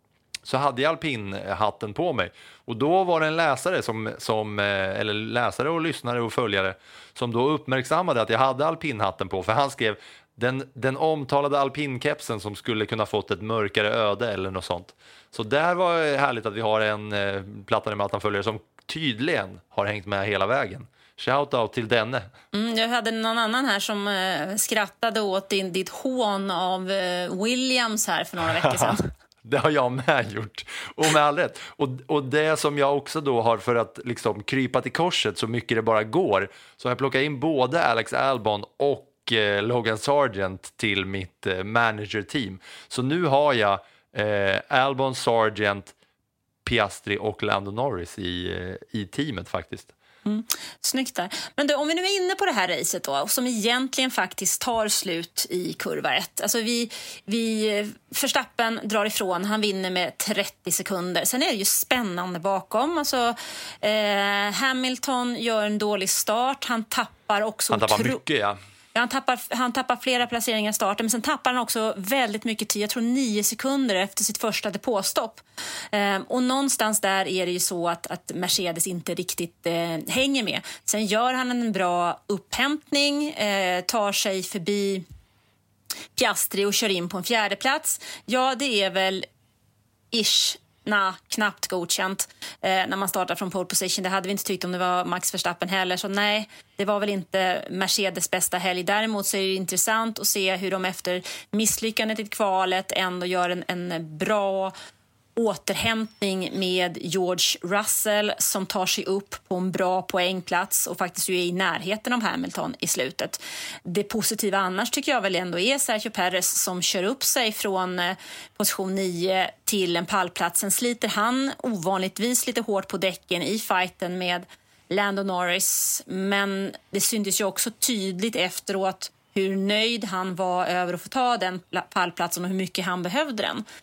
så hade jag alpinhatten på mig. Och då var det en läsare, som, som, eller läsare och lyssnare och följare som då uppmärksammade att jag hade alpinhatten på. För han skrev den, den omtalade alpinkepsen som skulle kunna fått ett mörkare öde eller något sånt. Så där var det härligt att vi har en eh, Plattan i mattan-följare som tydligen har hängt med hela vägen. Shoutout till denne. Mm, jag hade någon annan här som eh, skrattade åt din, ditt hån av eh, Williams här för några veckor sedan. Det har jag med gjort. Och med all rätt. Och, och det som jag också då har för att liksom krypa till korset så mycket det bara går. Så har jag plockat in både Alex Albon och eh, Logan Sargent till mitt eh, manager-team. Så nu har jag eh, Albon, Sargent, Piastri och Lando Norris i, eh, i teamet faktiskt. Mm. Snyggt där. Men då, om vi nu är inne på det här racet då, som egentligen faktiskt tar slut i kurva ett. Alltså vi, vi Verstappen drar ifrån, han vinner med trettio sekunder. Sen är det ju spännande bakom. Alltså, eh, Hamilton gör en dålig start. Han tappar också... Han tappar mycket, ja. Han tappar, han tappar flera placeringar i starten, men sen tappar han också väldigt mycket tid. Jag tror nio sekunder efter sitt första depåstopp. Eh, och någonstans där är det ju så att, att Mercedes inte riktigt eh, hänger med. Sen gör han en bra upphämtning, eh, tar sig förbi Piastri och kör in på en fjärde plats. Ja, det är väl ish... Nej, knappt godkänt eh, när man startar från pole position. Det hade vi inte tyckt om det var Max Verstappen heller. Så nej, det var väl inte Mercedes bästa helg. Däremot så är det intressant att se hur de efter misslyckandet i kvalet ändå gör en, en bra återhämtning med George Russell som tar sig upp på en bra poängplats och faktiskt ju är i närheten av Hamilton i slutet. Det positiva annars tycker jag väl ändå är Sergio Perez som kör upp sig från position nio till en pallplats. Sen sliter han ovanligtvis lite hårt på däcken i fighten med Lando Norris, men det syntes ju också tydligt efteråt hur nöjd han var över att få ta den pallplatsen och hur mycket han behövde den.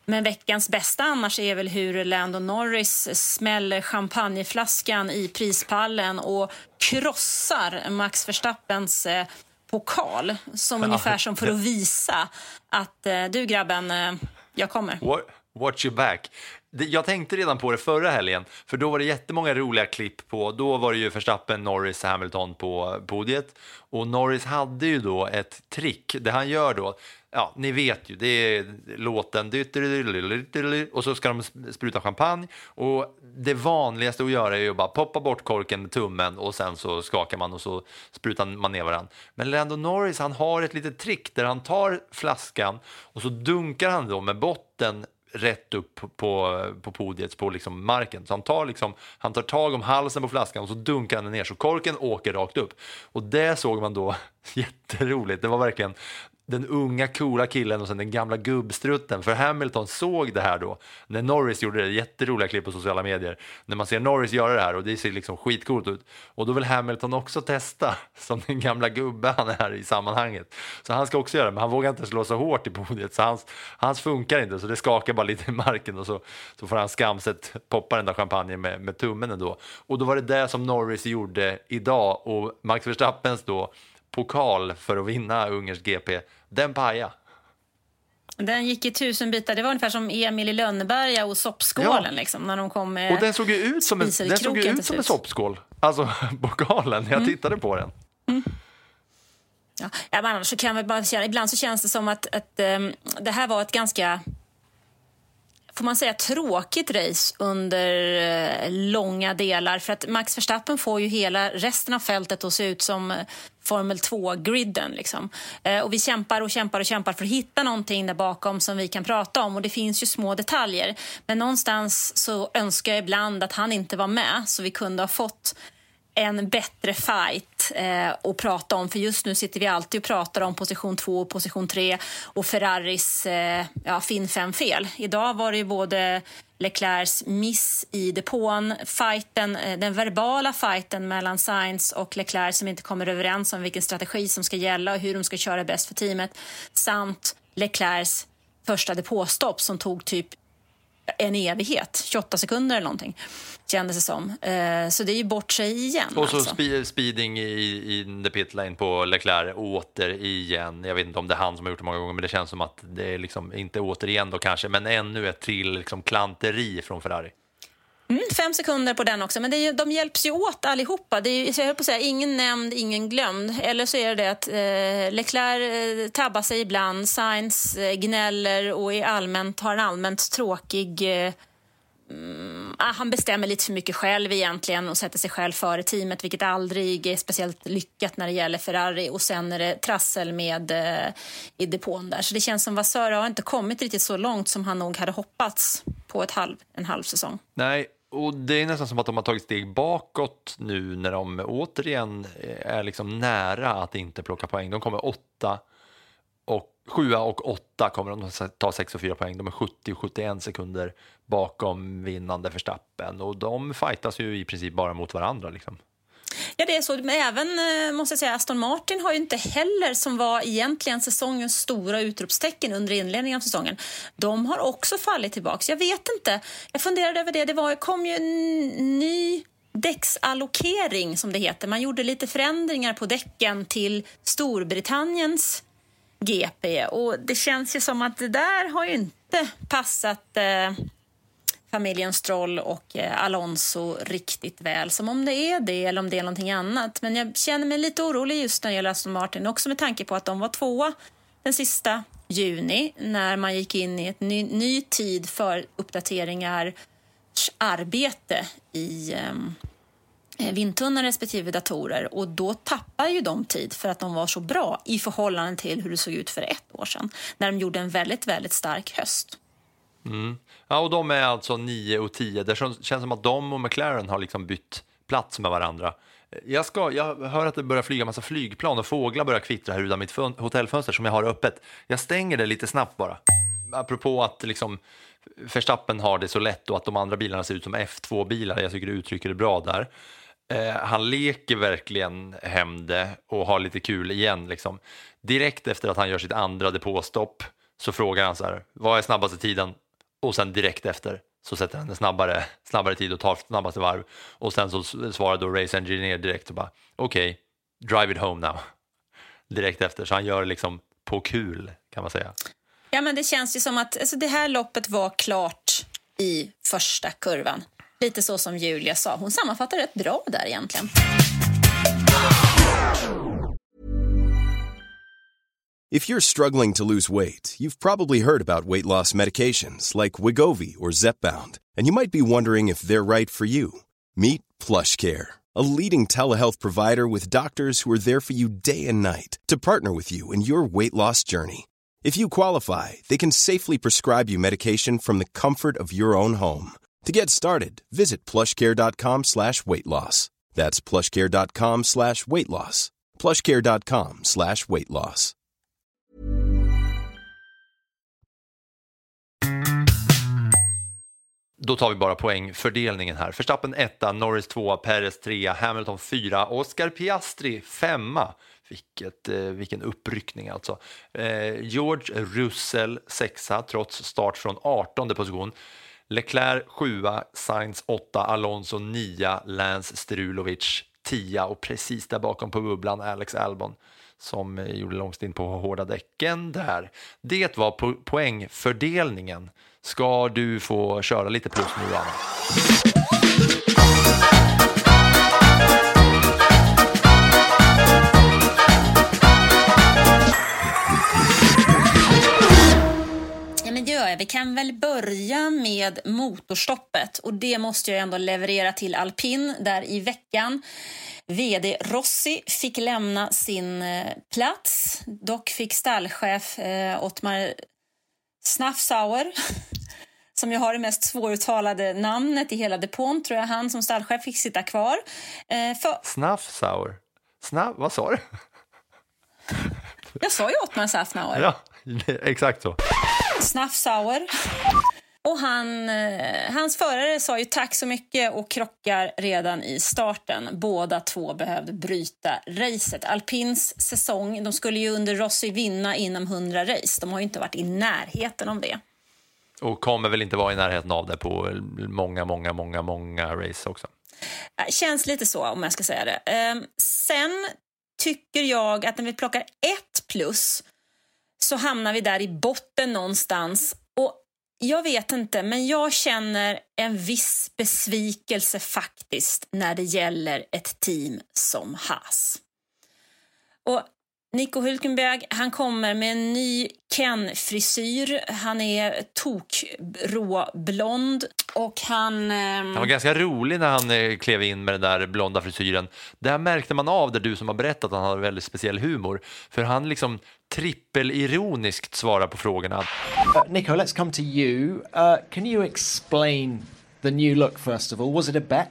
Men veckans bästa annars är väl hur Lando Norris smäller champagneflaskan i prispallen och krossar Max Verstappens eh, pokal. Som ja. ungefär som för att visa att eh, du grabben, eh, jag kommer. Watch your back. Jag tänkte redan på det förra helgen, för då var det jättemånga roliga klipp på, då var det ju Verstappen, Norris, Hamilton på podiet, och Norris hade ju då ett trick, det han gör då, ja ni vet ju, det är låten och så ska de spruta champagne, och det vanligaste att göra är ju bara poppa bort korken med tummen och sen så skakar man och så sprutar man ner varandra. Men Lando Norris, han har ett litet trick där han tar flaskan och så dunkar han då med botten rätt upp på, på podiet, på liksom marken. Så han tar, liksom, han tar tag om halsen på flaskan och så dunkar han ner så korken åker rakt upp. Och det såg man då jätteroligt. Det var verkligen den unga coola killen och sen den gamla gubbstrutten. För Hamilton såg det här då när Norris gjorde det, jätteroliga klipp på sociala medier. När man ser Norris göra det här och det ser liksom skitcoolt ut. Och då vill Hamilton också testa som den gamla gubbe han är i sammanhanget. Så han ska också göra det, men han vågar inte slå så hårt i podiet. Så hans, hans funkar inte, så det skakar bara lite i marken och så, så får han skamset poppa den där champagnen med, med tummen ändå. Och då var det det som Norris gjorde idag, och Max Verstappens då pokal för att vinna Ungerns G P, den paja. Den gick i tusen bitar. Det var ungefär som Emil i Lönneberga och soppskålen ja. liksom, när de kom med. Och den såg ju ut som en, den såg ju ut som en soppskål. Alltså pokalen, jag mm. tittade på den. Mm. Ja, ja, men annars så kan jag bara känna, ibland så känns det som att, att um, det här var ett ganska, får man säga, tråkigt race under uh, långa delar. För att Max Verstappen får ju hela resten av fältet att se ut som uh, Formel två-griden. Liksom. Uh, och vi kämpar och kämpar och kämpar för att hitta någonting där bakom som vi kan prata om. Och det finns ju små detaljer. Men någonstans så önskar jag ibland att han inte var med, så vi kunde ha fått en bättre fight eh, att prata om. För just nu sitter vi alltid och pratar om position två och position tre och Ferraris eh, ja, fin fem fel. Idag var det ju både Leclercs miss i depån, fighten, eh, den verbala fighten mellan Sainz och Leclerc som inte kommer överens om vilken strategi som ska gälla och hur de ska köra bäst för teamet, samt Leclercs första depåstopp som tog typ en evighet, tjugoåtta sekunder eller någonting, kändes det som. Uh, så det är ju bort sig igen. Och så alltså. spe- speeding i, i the pit lane på Leclerc åter igen. Jag vet inte om det är han som har gjort det många gånger, men det känns som att det är liksom inte återigen då kanske, men ännu ett till liksom klanteri från Ferrari. Mm, fem sekunder på den också, men det är ju, de hjälps ju åt allihopa. Det är ju, så jag höll på att säga, ingen nämnd, ingen glömd. Eller så är det att eh, Leclerc eh, tabbar sig ibland, Sainz eh, gnäller och är allmänt, har en allmänt tråkig... Eh, mm, han bestämmer lite för mycket själv egentligen och sätter sig själv före teamet, vilket aldrig är speciellt lyckat när det gäller Ferrari. Och sen är det trassel med eh, i depån där. Så det känns som Vassör har inte kommit riktigt så långt som han nog hade hoppats på ett halv, en halv säsong. Nej, och det är nästan som att de har tagit steg bakåt nu när de återigen är liksom nära att inte plocka poäng. De kommer åtta och sjua och åtta kommer de att ta sex och fyra poäng. De är sjuttio och sjuttioen sekunder bakom vinnande Verstappen, och de fightas ju i princip bara mot varandra liksom. Ja, det är så. Men även, måste jag säga, Aston Martin har ju inte heller, som var egentligen säsongens stora utropstecken under inledningen av säsongen, de har också fallit tillbaka. Jag vet inte. Jag funderade över det. Det var, kom ju en ny däcksallokering, som det heter. Man gjorde lite förändringar på däcken till Storbritanniens G P. Och det känns ju som att det där har ju inte passat... Eh, familjen Stroll och Alonso riktigt väl, som om det är det eller om det är någonting annat. Men jag känner mig lite orolig just när det gäller Aston Martin, också med tanke på att de var tvåa den sista juni när man gick in i ett ny, ny tid för uppdateringar, arbete i eh, vindtunnor respektive datorer, och då tappar ju de tid för att de var så bra i förhållande till hur det såg ut för ett år sedan när de gjorde en väldigt, väldigt stark höst. Mm. Ja, och de är alltså nio och tio. Det känns som att de och McLaren har liksom bytt plats med varandra. Jag, ska, jag hör att det börjar flyga massa flygplan och fåglar börjar kvittra här utan mitt hotellfönster som jag har öppet. Jag stänger det lite snabbt bara. Apropå att liksom Verstappen har det så lätt och att de andra bilarna ser ut som F två-bilar. Jag tycker du uttrycker det bra där. Eh, han leker verkligen hem det och har lite kul igen. Liksom. Direkt efter att han gör sitt andra depåstopp så frågar han så här: vad är snabbaste tiden? och sen direkt efter så sätter han en snabbare, snabbare tid och tar snabbaste varv. Och sen så svarar då race engineer direkt och bara okej, okay, drive it home now. Direkt efter, så han gör liksom på kul kan man säga. Ja, men det känns ju som att alltså, det här loppet var klart i första kurvan. Lite så som Julia sa. Hon sammanfattar rätt bra där egentligen. If you're struggling to lose weight, you've probably heard about weight loss medications like Wegovy or Zepbound, and you might be wondering if they're right for you. Meet PlushCare, a leading telehealth provider with doctors who are there for you day and night to partner with you in your weight loss journey. If you qualify, they can safely prescribe you medication from the comfort of your own home. To get started, visit plushcare.com slash weight loss. That's plushcare.com slash weight loss. plushcare.com slash weight loss. Då tar vi bara poängfördelningen här. Verstappen etta, Norris tvåa, Perez trea, Hamilton fyra, Oscar Piastri femma. Vilket, eh, vilken uppryckning alltså. Eh, George Russell sexa trots start från artonde position. Leclerc sjua, Sainz åtta, Alonso nia, Lance Strulovic tia och precis där bakom på bubblan Alex Albon som eh, gjorde långstint på hårda däcken där. Det var po- poängfördelningen. Ska du få köra lite plus nu, Anna? Ja, men gör jag. Vi kan väl börja med motorstoppet. Och det måste jag ändå leverera till Alpin där i veckan. V D Rossi fick lämna sin plats. Dock fick stallchef eh, Ottmar Safnauer, som jag har det mest svåruttalade namnet i hela depån, tror jag han som stallchef fick sitta kvar. Eh, för... Safnauer. Snabb, vad sa du? Jag sa ju Ottmar Safnauer. Ja, exakt så. Safnauer. Och han, eh, hans förare sa ju tack så mycket och krockar redan i starten. Båda två behövde bryta racet. Alpins säsong, de skulle ju under Rossi vinna inom hundra race. De har ju inte varit i närheten av det. Och kommer väl inte vara i närheten av det på många, många, många, många race också. Känns lite så om jag ska säga det. Eh, sen tycker jag att när vi plockar ett plus så hamnar vi där i botten någonstans. Och jag vet inte, men jag känner en viss besvikelse faktiskt när det gäller ett team som Haas. Och Nico Hülkenberg, han kommer med en ny Ken-frisyr. Han är tokråblond och han... Eh... Han var ganska rolig när han eh, klev in med den där blonda frisyren. Där märkte man av det, du som har berättat att han har väldigt speciell humor. För han liksom trippelironiskt svarar på frågorna. Uh, Nico, let's come to you. Uh, can you explain the new look first of all? Was it a bet?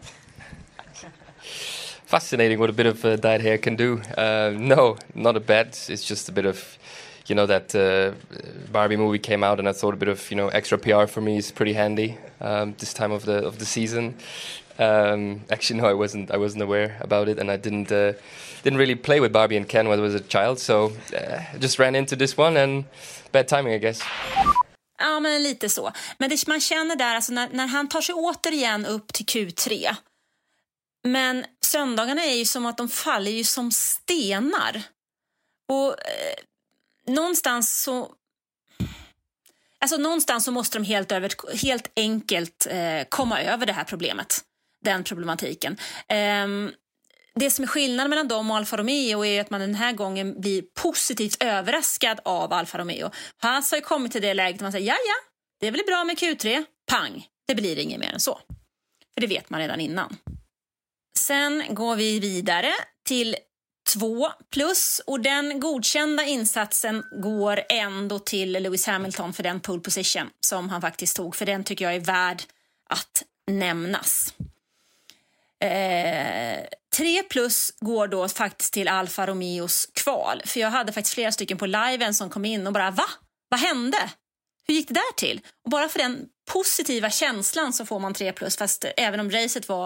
Fascinating what a bit of uh, dyed hair can do. Uh, no, not a bet. It's just a bit of, you know, that uh, Barbie movie came out, and I thought a bit of, you know, extra P R for me is pretty handy um, this time of the of the season. Um, actually, no, I wasn't. I wasn't aware about it, and I didn't uh, didn't really play with Barbie and Ken when I was a child. So uh, I just ran into this one, and bad timing, I guess. Ja, men lite så. Men det man känner där, alltså när, när han tar sig återigen upp till Q tre. Men söndagarna är ju som att de faller ju som stenar. Och eh, någonstans så... Alltså någonstans så måste de helt, över, helt enkelt eh, komma över det här problemet. Den problematiken. Eh, det som är skillnaden mellan dem och Alfa Romeo är att man den här gången blir positivt överraskad av Alfa Romeo. Han har ju kommit till det läget där man säger, ja ja, det är väl bra med Q tre. Pang, det blir inget mer än så. För det vet man redan innan. Sen går vi vidare till två plus och den godkända insatsen går ändå till Lewis Hamilton för den pole position som han faktiskt tog. För den tycker jag är värd att nämnas. Eh, tre plus går då faktiskt till Alfa Romeos kval. För jag hade faktiskt flera stycken på liven som kom in och bara, va? Vad hände? Hur gick det där till? Och bara för den positiva känslan så får man tre plus. Fast även om racet var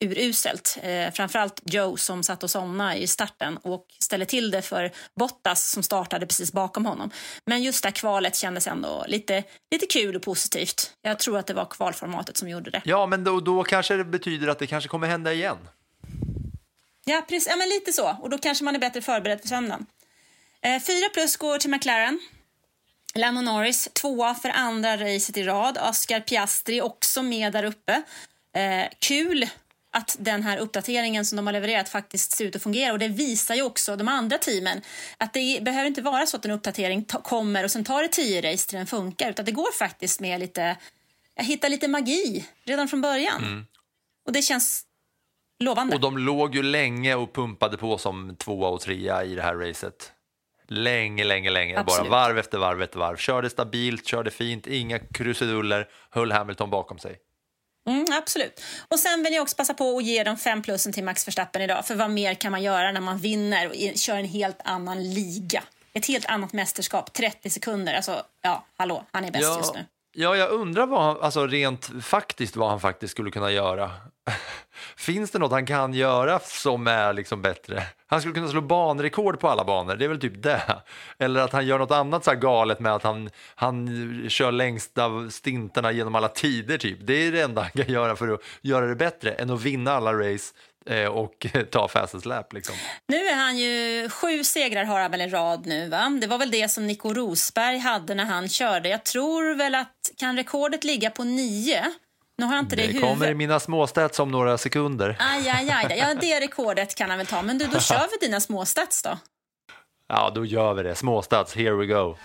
uruselt. Eh, framförallt Joe som satt och somnade i starten och ställde till det för Bottas som startade precis bakom honom. Men just det här kvalet kändes ändå lite, lite kul och positivt. Jag tror att det var kvalformatet som gjorde det. Ja, men då, då kanske det betyder att det kanske kommer hända igen. Ja, precis. Ja, men lite så. Och då kanske man är bättre förberedd för söndagen. Eh, fyra plus går till McLaren. Lando Norris, tvåa för andra racet i rad. Oscar Piastri också med där uppe. Eh, kul att den här uppdateringen som de har levererat faktiskt ser ut att fungera. Och det visar ju också de andra teamen att det behöver inte vara så att en uppdatering ta- kommer och sen tar det tio race till den funkar. Utan det går faktiskt med lite, jag hittar lite magi redan från början. Mm. Och det känns lovande. Och de låg ju länge och pumpade på som tvåa och trea i det här racet. Länge, länge, länge. Absolut. Bara varv efter varv efter varv. Körde stabilt, körde fint, inga krusiduller, höll Hamilton bakom sig. Mm, absolut. Och sen vill jag också passa på att ge de fem plussen till Max Verstappen idag. För vad mer kan man göra när man vinner och kör en helt annan liga? Ett helt annat mästerskap, trettio sekunder. Alltså, ja, hallå, han är bäst ja, just nu. Ja, jag undrar vad han, alltså rent faktiskt vad han faktiskt skulle kunna göra. Finns det något han kan göra som är liksom bättre? Han skulle kunna slå banrekord på alla banor, det är väl typ det. Eller att han gör något annat så här galet med att han, han kör längsta stinterna genom alla tider typ. Det är det enda han kan göra för att göra det bättre än att vinna alla race eh, och ta fastest lap liksom. Nu är han ju, sju segrar har han väl i rad nu va? Det var väl det som Nico Rosberg hade när han körde. Jag tror väl att kan rekordet ligga på nio? Nu har jag inte det, det i huvudet. Kommer i mina småstats om några sekunder. Aj, aj, aj. Ja, det rekordet kan han väl ta. Men du, då kör vi dina småstats då. Ja, då gör vi det. Småstats, here we go.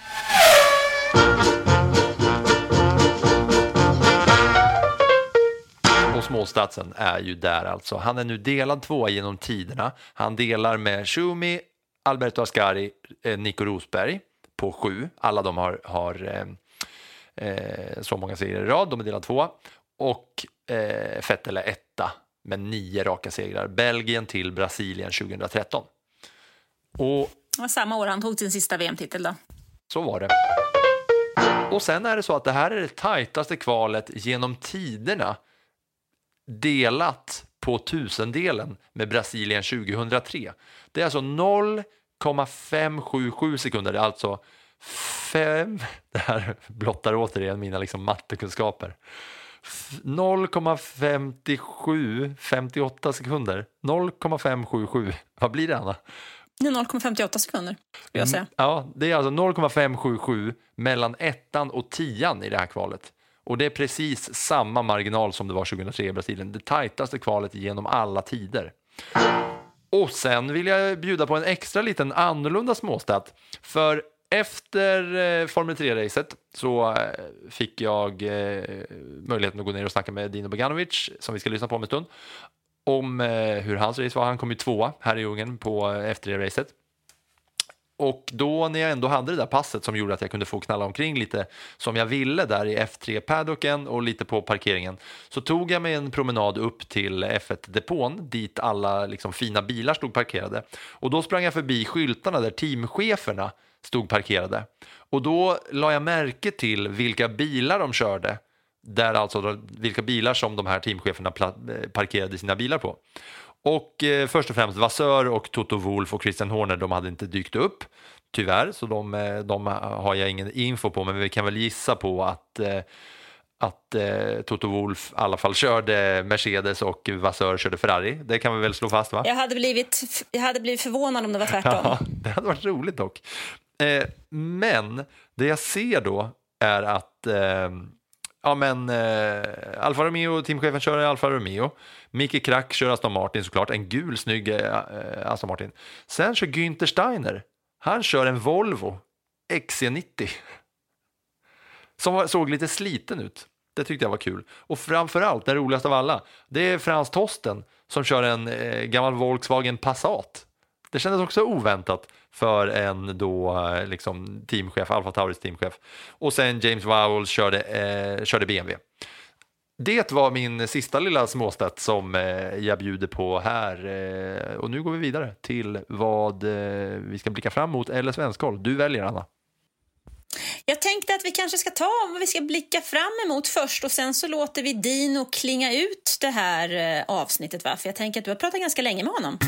Och småstatsen är ju där alltså. Han är nu delad två genom tiderna. Han delar med Schumi, Alberto Ascari, eh, Nico Rosberg på sju. Alla de har... har eh, eh, så många serier i rad. De är delad två. Och eh, Vettel är etta med nio raka segrar. Belgien till Brasilien tjugohundratretton. Och det var samma år han tog sin sista V M-titel då. Så var det. Och sen är det så att det här är det tajtaste kvalet genom tiderna delat på tusendelen med Brasilien tjugohundratre. Det är alltså noll komma fem sju sju sekunder. Det är alltså fem... Det här blottar återigen mina liksom mattekunskaper. noll komma femtiosju femtioåtta sekunder. noll komma fem sju sju. Vad blir det, Anna? Det är noll komma femtioåtta sekunder, skulle jag säga. Ja, det är alltså noll komma fem sju sju mellan ettan och tian i det här kvalet. Och det är precis samma marginal som det var tjugohundratre i Brasilien. Det tajtaste kvalet genom alla tider. Och sen vill jag bjuda på en extra liten annorlunda småstat. För efter eh, Formel tre-racet så eh, fick jag eh, möjligheten att gå ner och snacka med Dino Beganovic, som vi ska lyssna på om en stund, om eh, hur hans race var. Han kom ju tvåa här i Ungern på eh, F tre-racet. Och då när jag ändå hade det där passet som gjorde att jag kunde få knalla omkring lite som jag ville där i F tre-paddocken och lite på parkeringen, så tog jag mig en promenad upp till F ett-depån dit alla liksom fina bilar stod parkerade. Och då sprang jag förbi skyltarna där teamcheferna stod parkerade. Och då la jag märke till vilka bilar de körde. Där alltså vilka bilar som de här teamcheferna parkerade sina bilar på. Och eh, först och främst Vassör och Toto Wolff och Christian Horner, de hade inte dykt upp tyvärr, så de, de har jag ingen info på, men vi kan väl gissa på att eh, att eh, Toto Wolff i alla fall körde Mercedes och Vassör körde Ferrari. Det kan vi väl slå fast, va? Jag hade blivit, jag hade blivit förvånad om det var tvärtom. Ja, det hade varit roligt dock. Eh, men det jag ser då är att eh, ja men eh, Alfa Romeo, teamchefen kör Alfa Romeo. Micke Krack kör Aston Martin såklart. En gul snygg eh, Aston Martin. Sen kör Günther Steiner. Han kör en Volvo X C nittio. Som såg lite sliten ut. Det tyckte jag var kul. Och framförallt, det roligaste av alla, det är Frans Tosten som kör en eh, gammal Volkswagen Passat. Det kändes också oväntat för en då liksom teamchef, Alfa Tauris teamchef. Och sen James Vowell körde, eh, körde B M W. Det var min sista lilla småstat som eh, jag bjuder på här. Eh, och nu går vi vidare till vad eh, vi ska blicka fram mot eller svensk håll. Du väljer, Anna. Jag tänkte att vi kanske ska ta vad vi ska blicka fram emot först och sen så låter vi Dino klinga ut det här avsnittet, va? För jag tänker att du har pratat ganska länge med honom.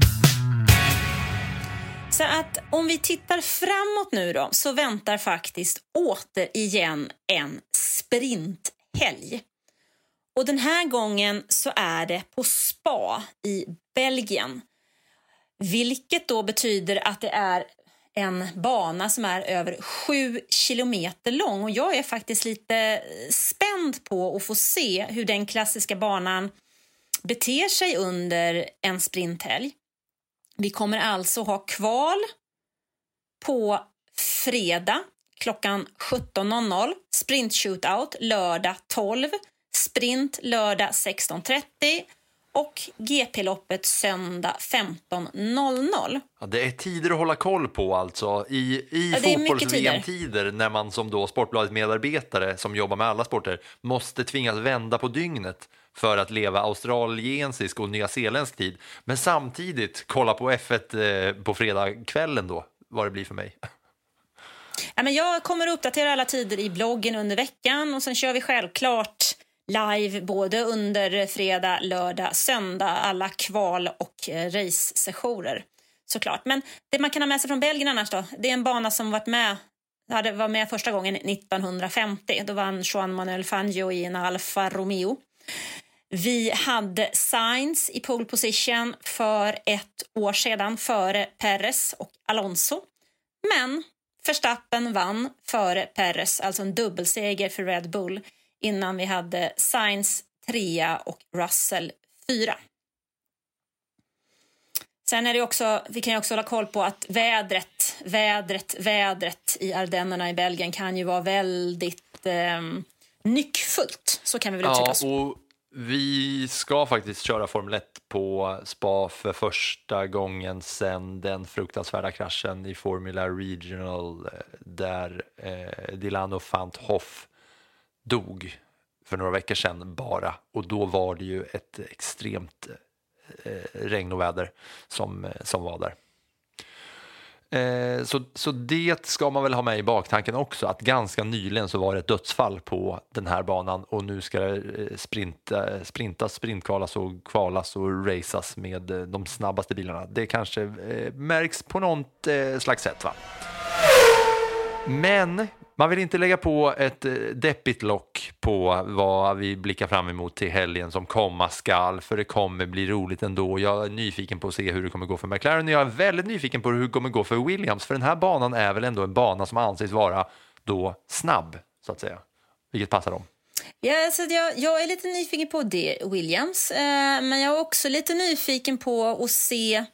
Så att om vi tittar framåt nu då, så väntar faktiskt återigen en sprinthelg. Och den här gången så är det på Spa i Belgien. Vilket då betyder att det är en bana som är över sju kilometer lång. Och jag är faktiskt lite spänd på att få se hur den klassiska banan beter sig under en sprinthelg. Vi kommer alltså ha kval på fredag klockan sjutton noll noll. Sprint shootout lördag tolv. Sprint lördag sexton trettio. Och G P-loppet söndag femton noll noll. Ja, det är tider att hålla koll på alltså. I, i ja, fotbolls-V M-tider när man som då Sportbladet medarbetare som jobbar med alla sporter måste tvingas vända på dygnet för att leva australiensisk och nyzeeländsk tid. Men samtidigt kolla på F ett eh, på fredagskvällen då, vad det blir för mig. Ja, men jag kommer att uppdatera alla tider i bloggen under veckan och sen kör vi självklart live både under fredag, lördag, söndag, alla kval och eh, race-sessioner såklart. Men det man kan ha med sig från Belgien annars då, det är en bana som varit med, hade var med första gången nittonhundrafemtio. Då vann Juan Manuel Fangio i en Alfa Romeo. Vi hade Sainz i pole position för ett år sedan före Perez och Alonso. Men Verstappen vann före Perez, alltså en dubbelseger för Red Bull, innan vi hade Sainz trea och Russell fyra. Sen är det också, vi kan ju också hålla koll på att vädret, vädret, vädret i Ardennerna i Belgien kan ju vara väldigt eh, nyckfullt. Så kan vi väl uttrycka oss. Ja, och vi ska faktiskt köra Formel ett på Spa för första gången sedan den fruktansvärda kraschen i Formula Regional där eh, Dilano Van't Hoff dog för några veckor sedan bara. Och då var det ju ett extremt eh, regn och väder som, som var där. Eh, så, så det ska man väl ha med i baktanken också, att ganska nyligen så var det ett dödsfall på den här banan och nu ska det sprinta, sprintas, sprintkvalas och kvalas och raceas med de snabbaste bilarna. Det kanske eh, märks på något eh, slags sätt, va? Men man vill inte lägga på ett deppigt lock på vad vi blickar fram emot till helgen som komma skall, för det kommer bli roligt ändå. Jag är nyfiken på att se hur det kommer gå för McLaren och jag är väldigt nyfiken på hur det kommer gå för Williams, för den här banan är väl ändå en bana som anses vara då snabb, så att säga. Vilket passar dem. Ja, så jag, jag är lite nyfiken på det, Williams. Eh, men jag är också lite nyfiken på att se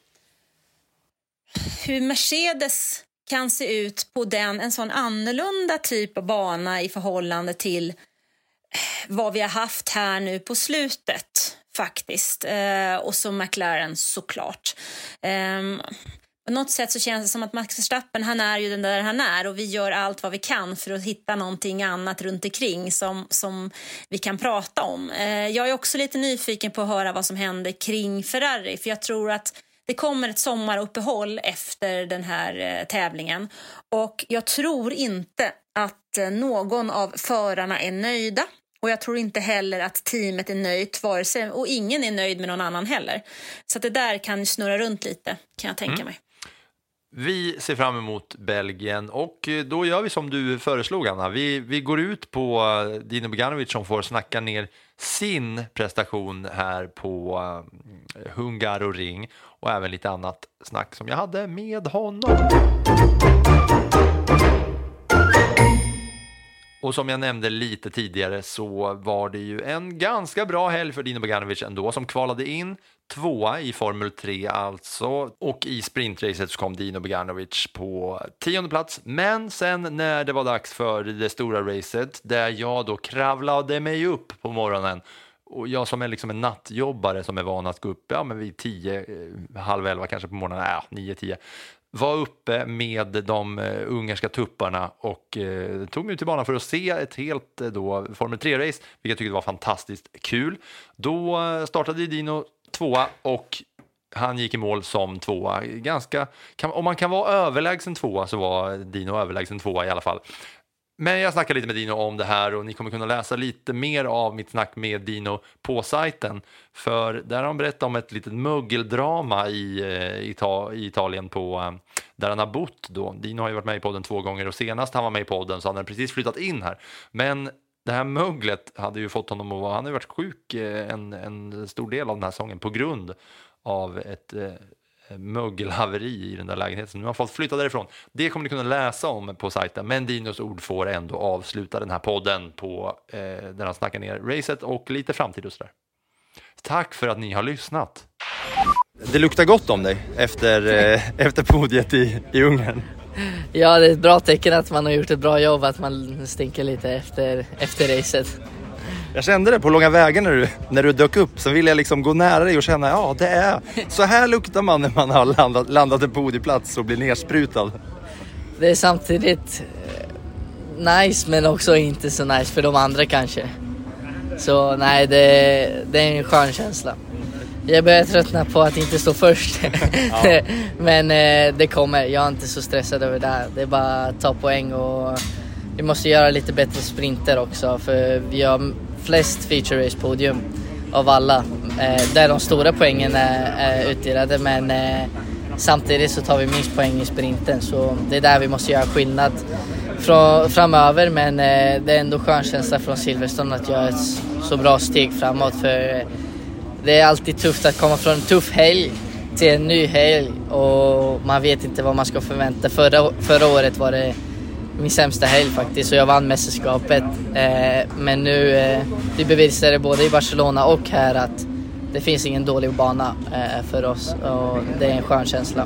hur Mercedes kan se ut på den, en sån annorlunda typ av bana i förhållande till vad vi har haft här nu på slutet faktiskt. Eh, och så McLaren såklart. Eh, på något sätt så känns det som att Max Verstappen, han är ju den där han är och vi gör allt vad vi kan för att hitta någonting annat runt omkring som, som vi kan prata om. Eh, jag är också lite nyfiken på att höra vad som händer kring Ferrari, för jag tror att det kommer ett sommaruppehåll efter den här eh, tävlingen och jag tror inte att eh, någon av förarna är nöjda och jag tror inte heller att teamet är nöjt vare sig, och ingen är nöjd med någon annan heller. Så att det där kan snurra runt lite, kan jag tänka mm. mig. Vi ser fram emot Belgien och då gör vi som du föreslog, Anna. Vi, vi går ut på Dino Beganovic som får snacka ner sin prestation här på uh, Hungaroring och även lite annat snack som jag hade med honom. Och som jag nämnde lite tidigare så var det ju en ganska bra helg för Dino Beganovic ändå, som kvalade in tvåa i Formel tre alltså, och i sprintracet så kom Dino Beganovic på tionde plats. Men sen när det var dags för det stora racet där jag då kravlade mig upp på morgonen, och jag som är liksom en nattjobbare som är van att gå upp ja, men vid tio, halv elva kanske på morgonen, ja, nio, tio, var uppe med de uh, ungerska tupparna och uh, tog mig ut till banan för att se ett helt uh, då, Formel tre-race, vilket jag tyckte var fantastiskt kul. Då uh, startade Dino tvåa och Han gick i mål som tvåa. Ganska, kan, om man kan vara överlägsen tvåa så var Dino överlägsen tvåa i alla fall. Men jag snackar lite med Dino om det här och ni kommer kunna läsa lite mer av mitt snack med Dino på sajten. För där har han berättat om ett litet muggeldrama i, i, i Italien på, där han har bott då. Dino har ju varit med i podden två gånger och senast han var med i podden så han hade precis flyttat in här. Men det här mugglet hade ju fått honom att vara, han har ju varit sjuk en, en stor del av den här säsongen på grund av ett eh, muggelhaveri i den där lägenheten. Så nu har fått flytta därifrån. Det kommer ni kunna läsa om på sajten. Men Dinos ord får ändå avsluta den här podden på eh, där han snackar ner racet och lite framtid och sådär. Tack för att ni har lyssnat. Det luktar gott om dig efter, eh, efter podiet i, i Ungern. Ja, det är ett bra tecken att man har gjort ett bra jobb, att man stinker lite efter, efter racet. Jag kände det på långa vägar när du, när du dök upp. Så ville jag liksom gå nära dig och känna, ja det är så här luktar man när man har landat, landat en podieplats och blir nersprutad. Det är samtidigt nice men också inte så nice för de andra kanske. Så nej, det, det är en skön känsla. Jag börjar tröttna på att inte stå först. Ja. Men eh, det kommer, jag är inte så stressad över det. Det är bara att ta poäng och vi måste göra lite bättre sprinter också. För vi har flest feature race podium av alla. Eh, där de stora poängen är, är utdelade men eh, samtidigt så tar vi minst poäng i sprinten. Så det är där vi måste göra skillnad från, framöver. Men eh, det är ändå skön känsla från Silverstone att göra ett så bra steg framåt. För eh, det är alltid tufft att komma från en tuff helg till en ny helg och man vet inte vad man ska förvänta. Förra, förra året var det min sämsta helg faktiskt och jag vann mästerskapet. Eh, men nu eh, vi bevisar det både i Barcelona och här att det finns ingen dålig bana eh, för oss och det är en skön känsla.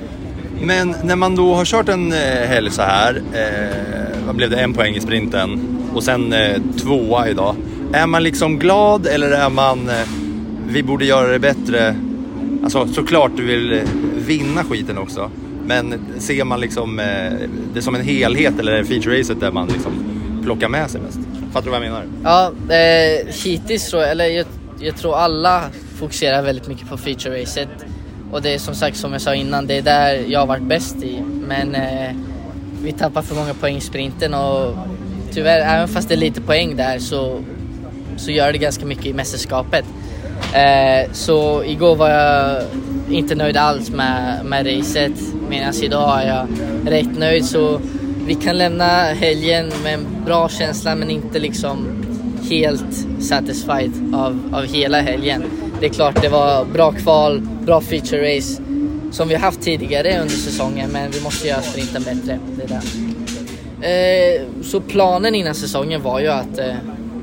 Men när man då har kört en helg så här, eh, vad blev det, en poäng i sprinten och sen eh, tvåa idag. Är man liksom glad eller är man... Eh, vi borde göra det bättre. Alltså såklart du vill vinna skiten också. Men ser man liksom eh, det som en helhet eller är det feature-racet där man liksom plockar med sig mest? Fattar du vad jag menar? Ja, eh, hittills tror jag, eller jag, jag tror alla fokuserar väldigt mycket på feature-racet. Och det är som sagt, som jag sa innan, det är där jag har varit bäst i. Men eh, vi tappar för många poäng i sprinten och tyvärr, även fast det är lite poäng där så, så gör det ganska mycket i mästerskapet. Eh, så igår var jag inte nöjd alls med, med racet, medan idag är jag rätt nöjd. Så vi kan lämna helgen med en bra känsla men inte liksom helt satisfied av, av hela helgen. Det är klart det var bra kval, bra feature race som vi har haft tidigare under säsongen, men vi måste göra sprinten bättre. Det är där. Eh, så planen innan säsongen var ju att eh,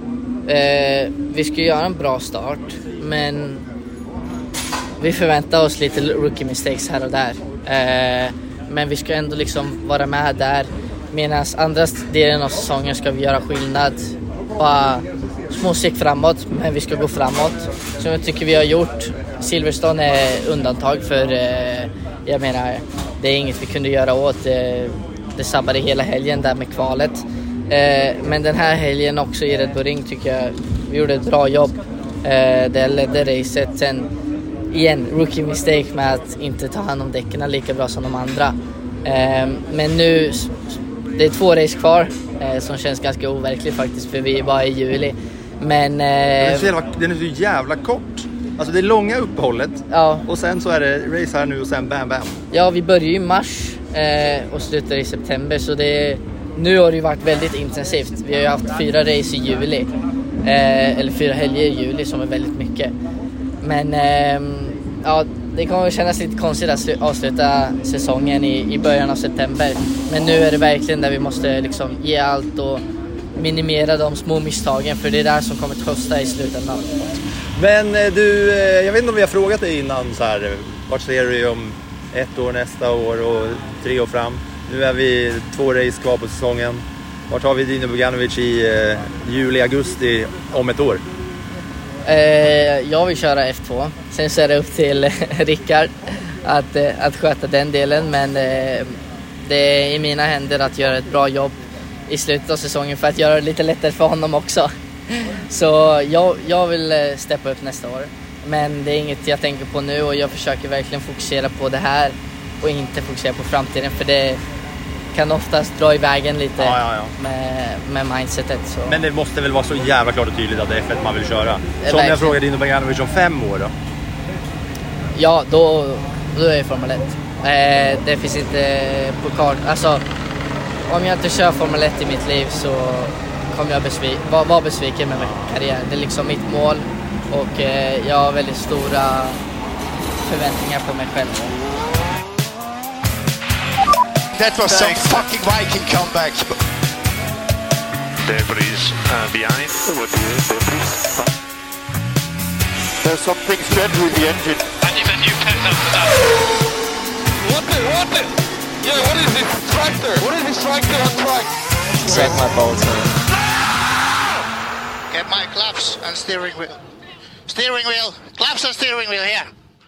Eh, vi ska göra en bra start, men vi förväntar oss lite rookie mistakes här och där. Eh, men vi ska ändå liksom vara med där, medan andra delen av säsongen ska vi göra skillnad. Bara små steg framåt, men vi ska gå framåt. Som jag tycker vi har gjort. Silverstone är undantag för, eh, jag menar, det är inget vi kunde göra åt. Eh, det sabbade hela helgen där med kvalet. Men den här helgen också i Red Bull Ring tycker jag vi gjorde ett bra jobb. Det ledde racet. Sen igen, rookie mistake med att inte ta hand om däcken lika bra som de andra. Men nu, det är två race kvar som känns ganska overkligt faktiskt, för vi är bara i juli. Men den är så jävla, den är så jävla kort. Alltså det är långa uppehållet, ja. Och sen så är det race här nu och sen bam bam. Ja, vi börjar i mars och slutar i september, så det är... Nu har det ju varit väldigt intensivt. Vi har ju haft fyra race i juli. Eh, eller fyra helger i juli som är väldigt mycket. Men eh, ja, det kommer kännas lite konstigt att slu- avsluta säsongen i, i början av september. Men nu är det verkligen där vi måste liksom ge allt och minimera de små misstagen. För det är där som kommer att kosta i slutändan. Men du, jag vet inte om vi har frågat dig innan så här, vart ser du om ett år, nästa år och tre år fram? Nu är vi två race kvar på säsongen. Vart har vi Dino Bogdanovic i eh, juli, augusti om ett år? Eh, jag vill köra F två. Sen så är det upp till Rickard att, eh, att sköta den delen. Men eh, det är i mina händer att göra ett bra jobb i slutet av säsongen för att göra det lite lättare för honom också. Så jag, jag vill steppa upp nästa år. Men det är inget jag tänker på nu och jag försöker verkligen fokusera på det här och inte fokusera på framtiden, för det kan oftast dra i vägen lite ja, ja, ja. Med, med mindsetet. Så. Men det måste väl vara så jävla klart och tydligt att det är F ett man vill köra. Så om jag frågar Dino Beganovic om fem år då? Ja, då, då är det Formel ett. Eh, det finns inte på kart. Alltså, om jag inte kör Formel ett i mitt liv så kommer jag besvi- vara var besviken med min karriär. Det är liksom mitt mål och eh, jag har väldigt stora förväntningar på mig själv. That was some fucking Viking comeback. Debris uh, behind. There's something strange with the engine. And you've a new pet after that. What the, what the? Yeah, what is this tractor? What is this tractor on track? Set my Bolton. Get my claps and steering wheel. Steering wheel. Claps and steering wheel here.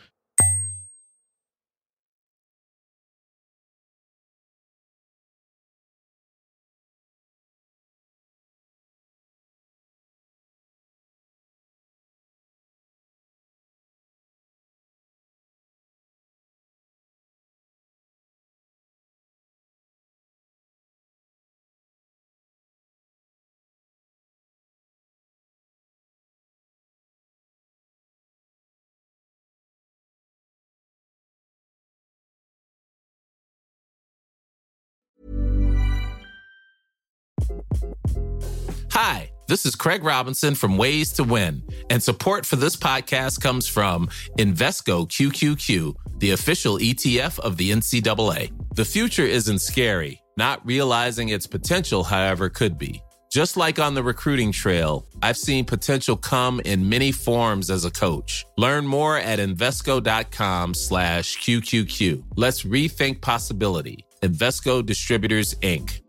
Hi, this is Craig Robinson from Ways to Win, and support for this podcast comes from Invesco Q Q Q, the official E T F of the N C double A. The future isn't scary. Not realizing its potential, however, could be. Just like on the recruiting trail, I've seen potential come in many forms as a coach. Learn more at Invesco.com slash QQQ. Let's rethink possibility. Invesco Distributors, Incorporated.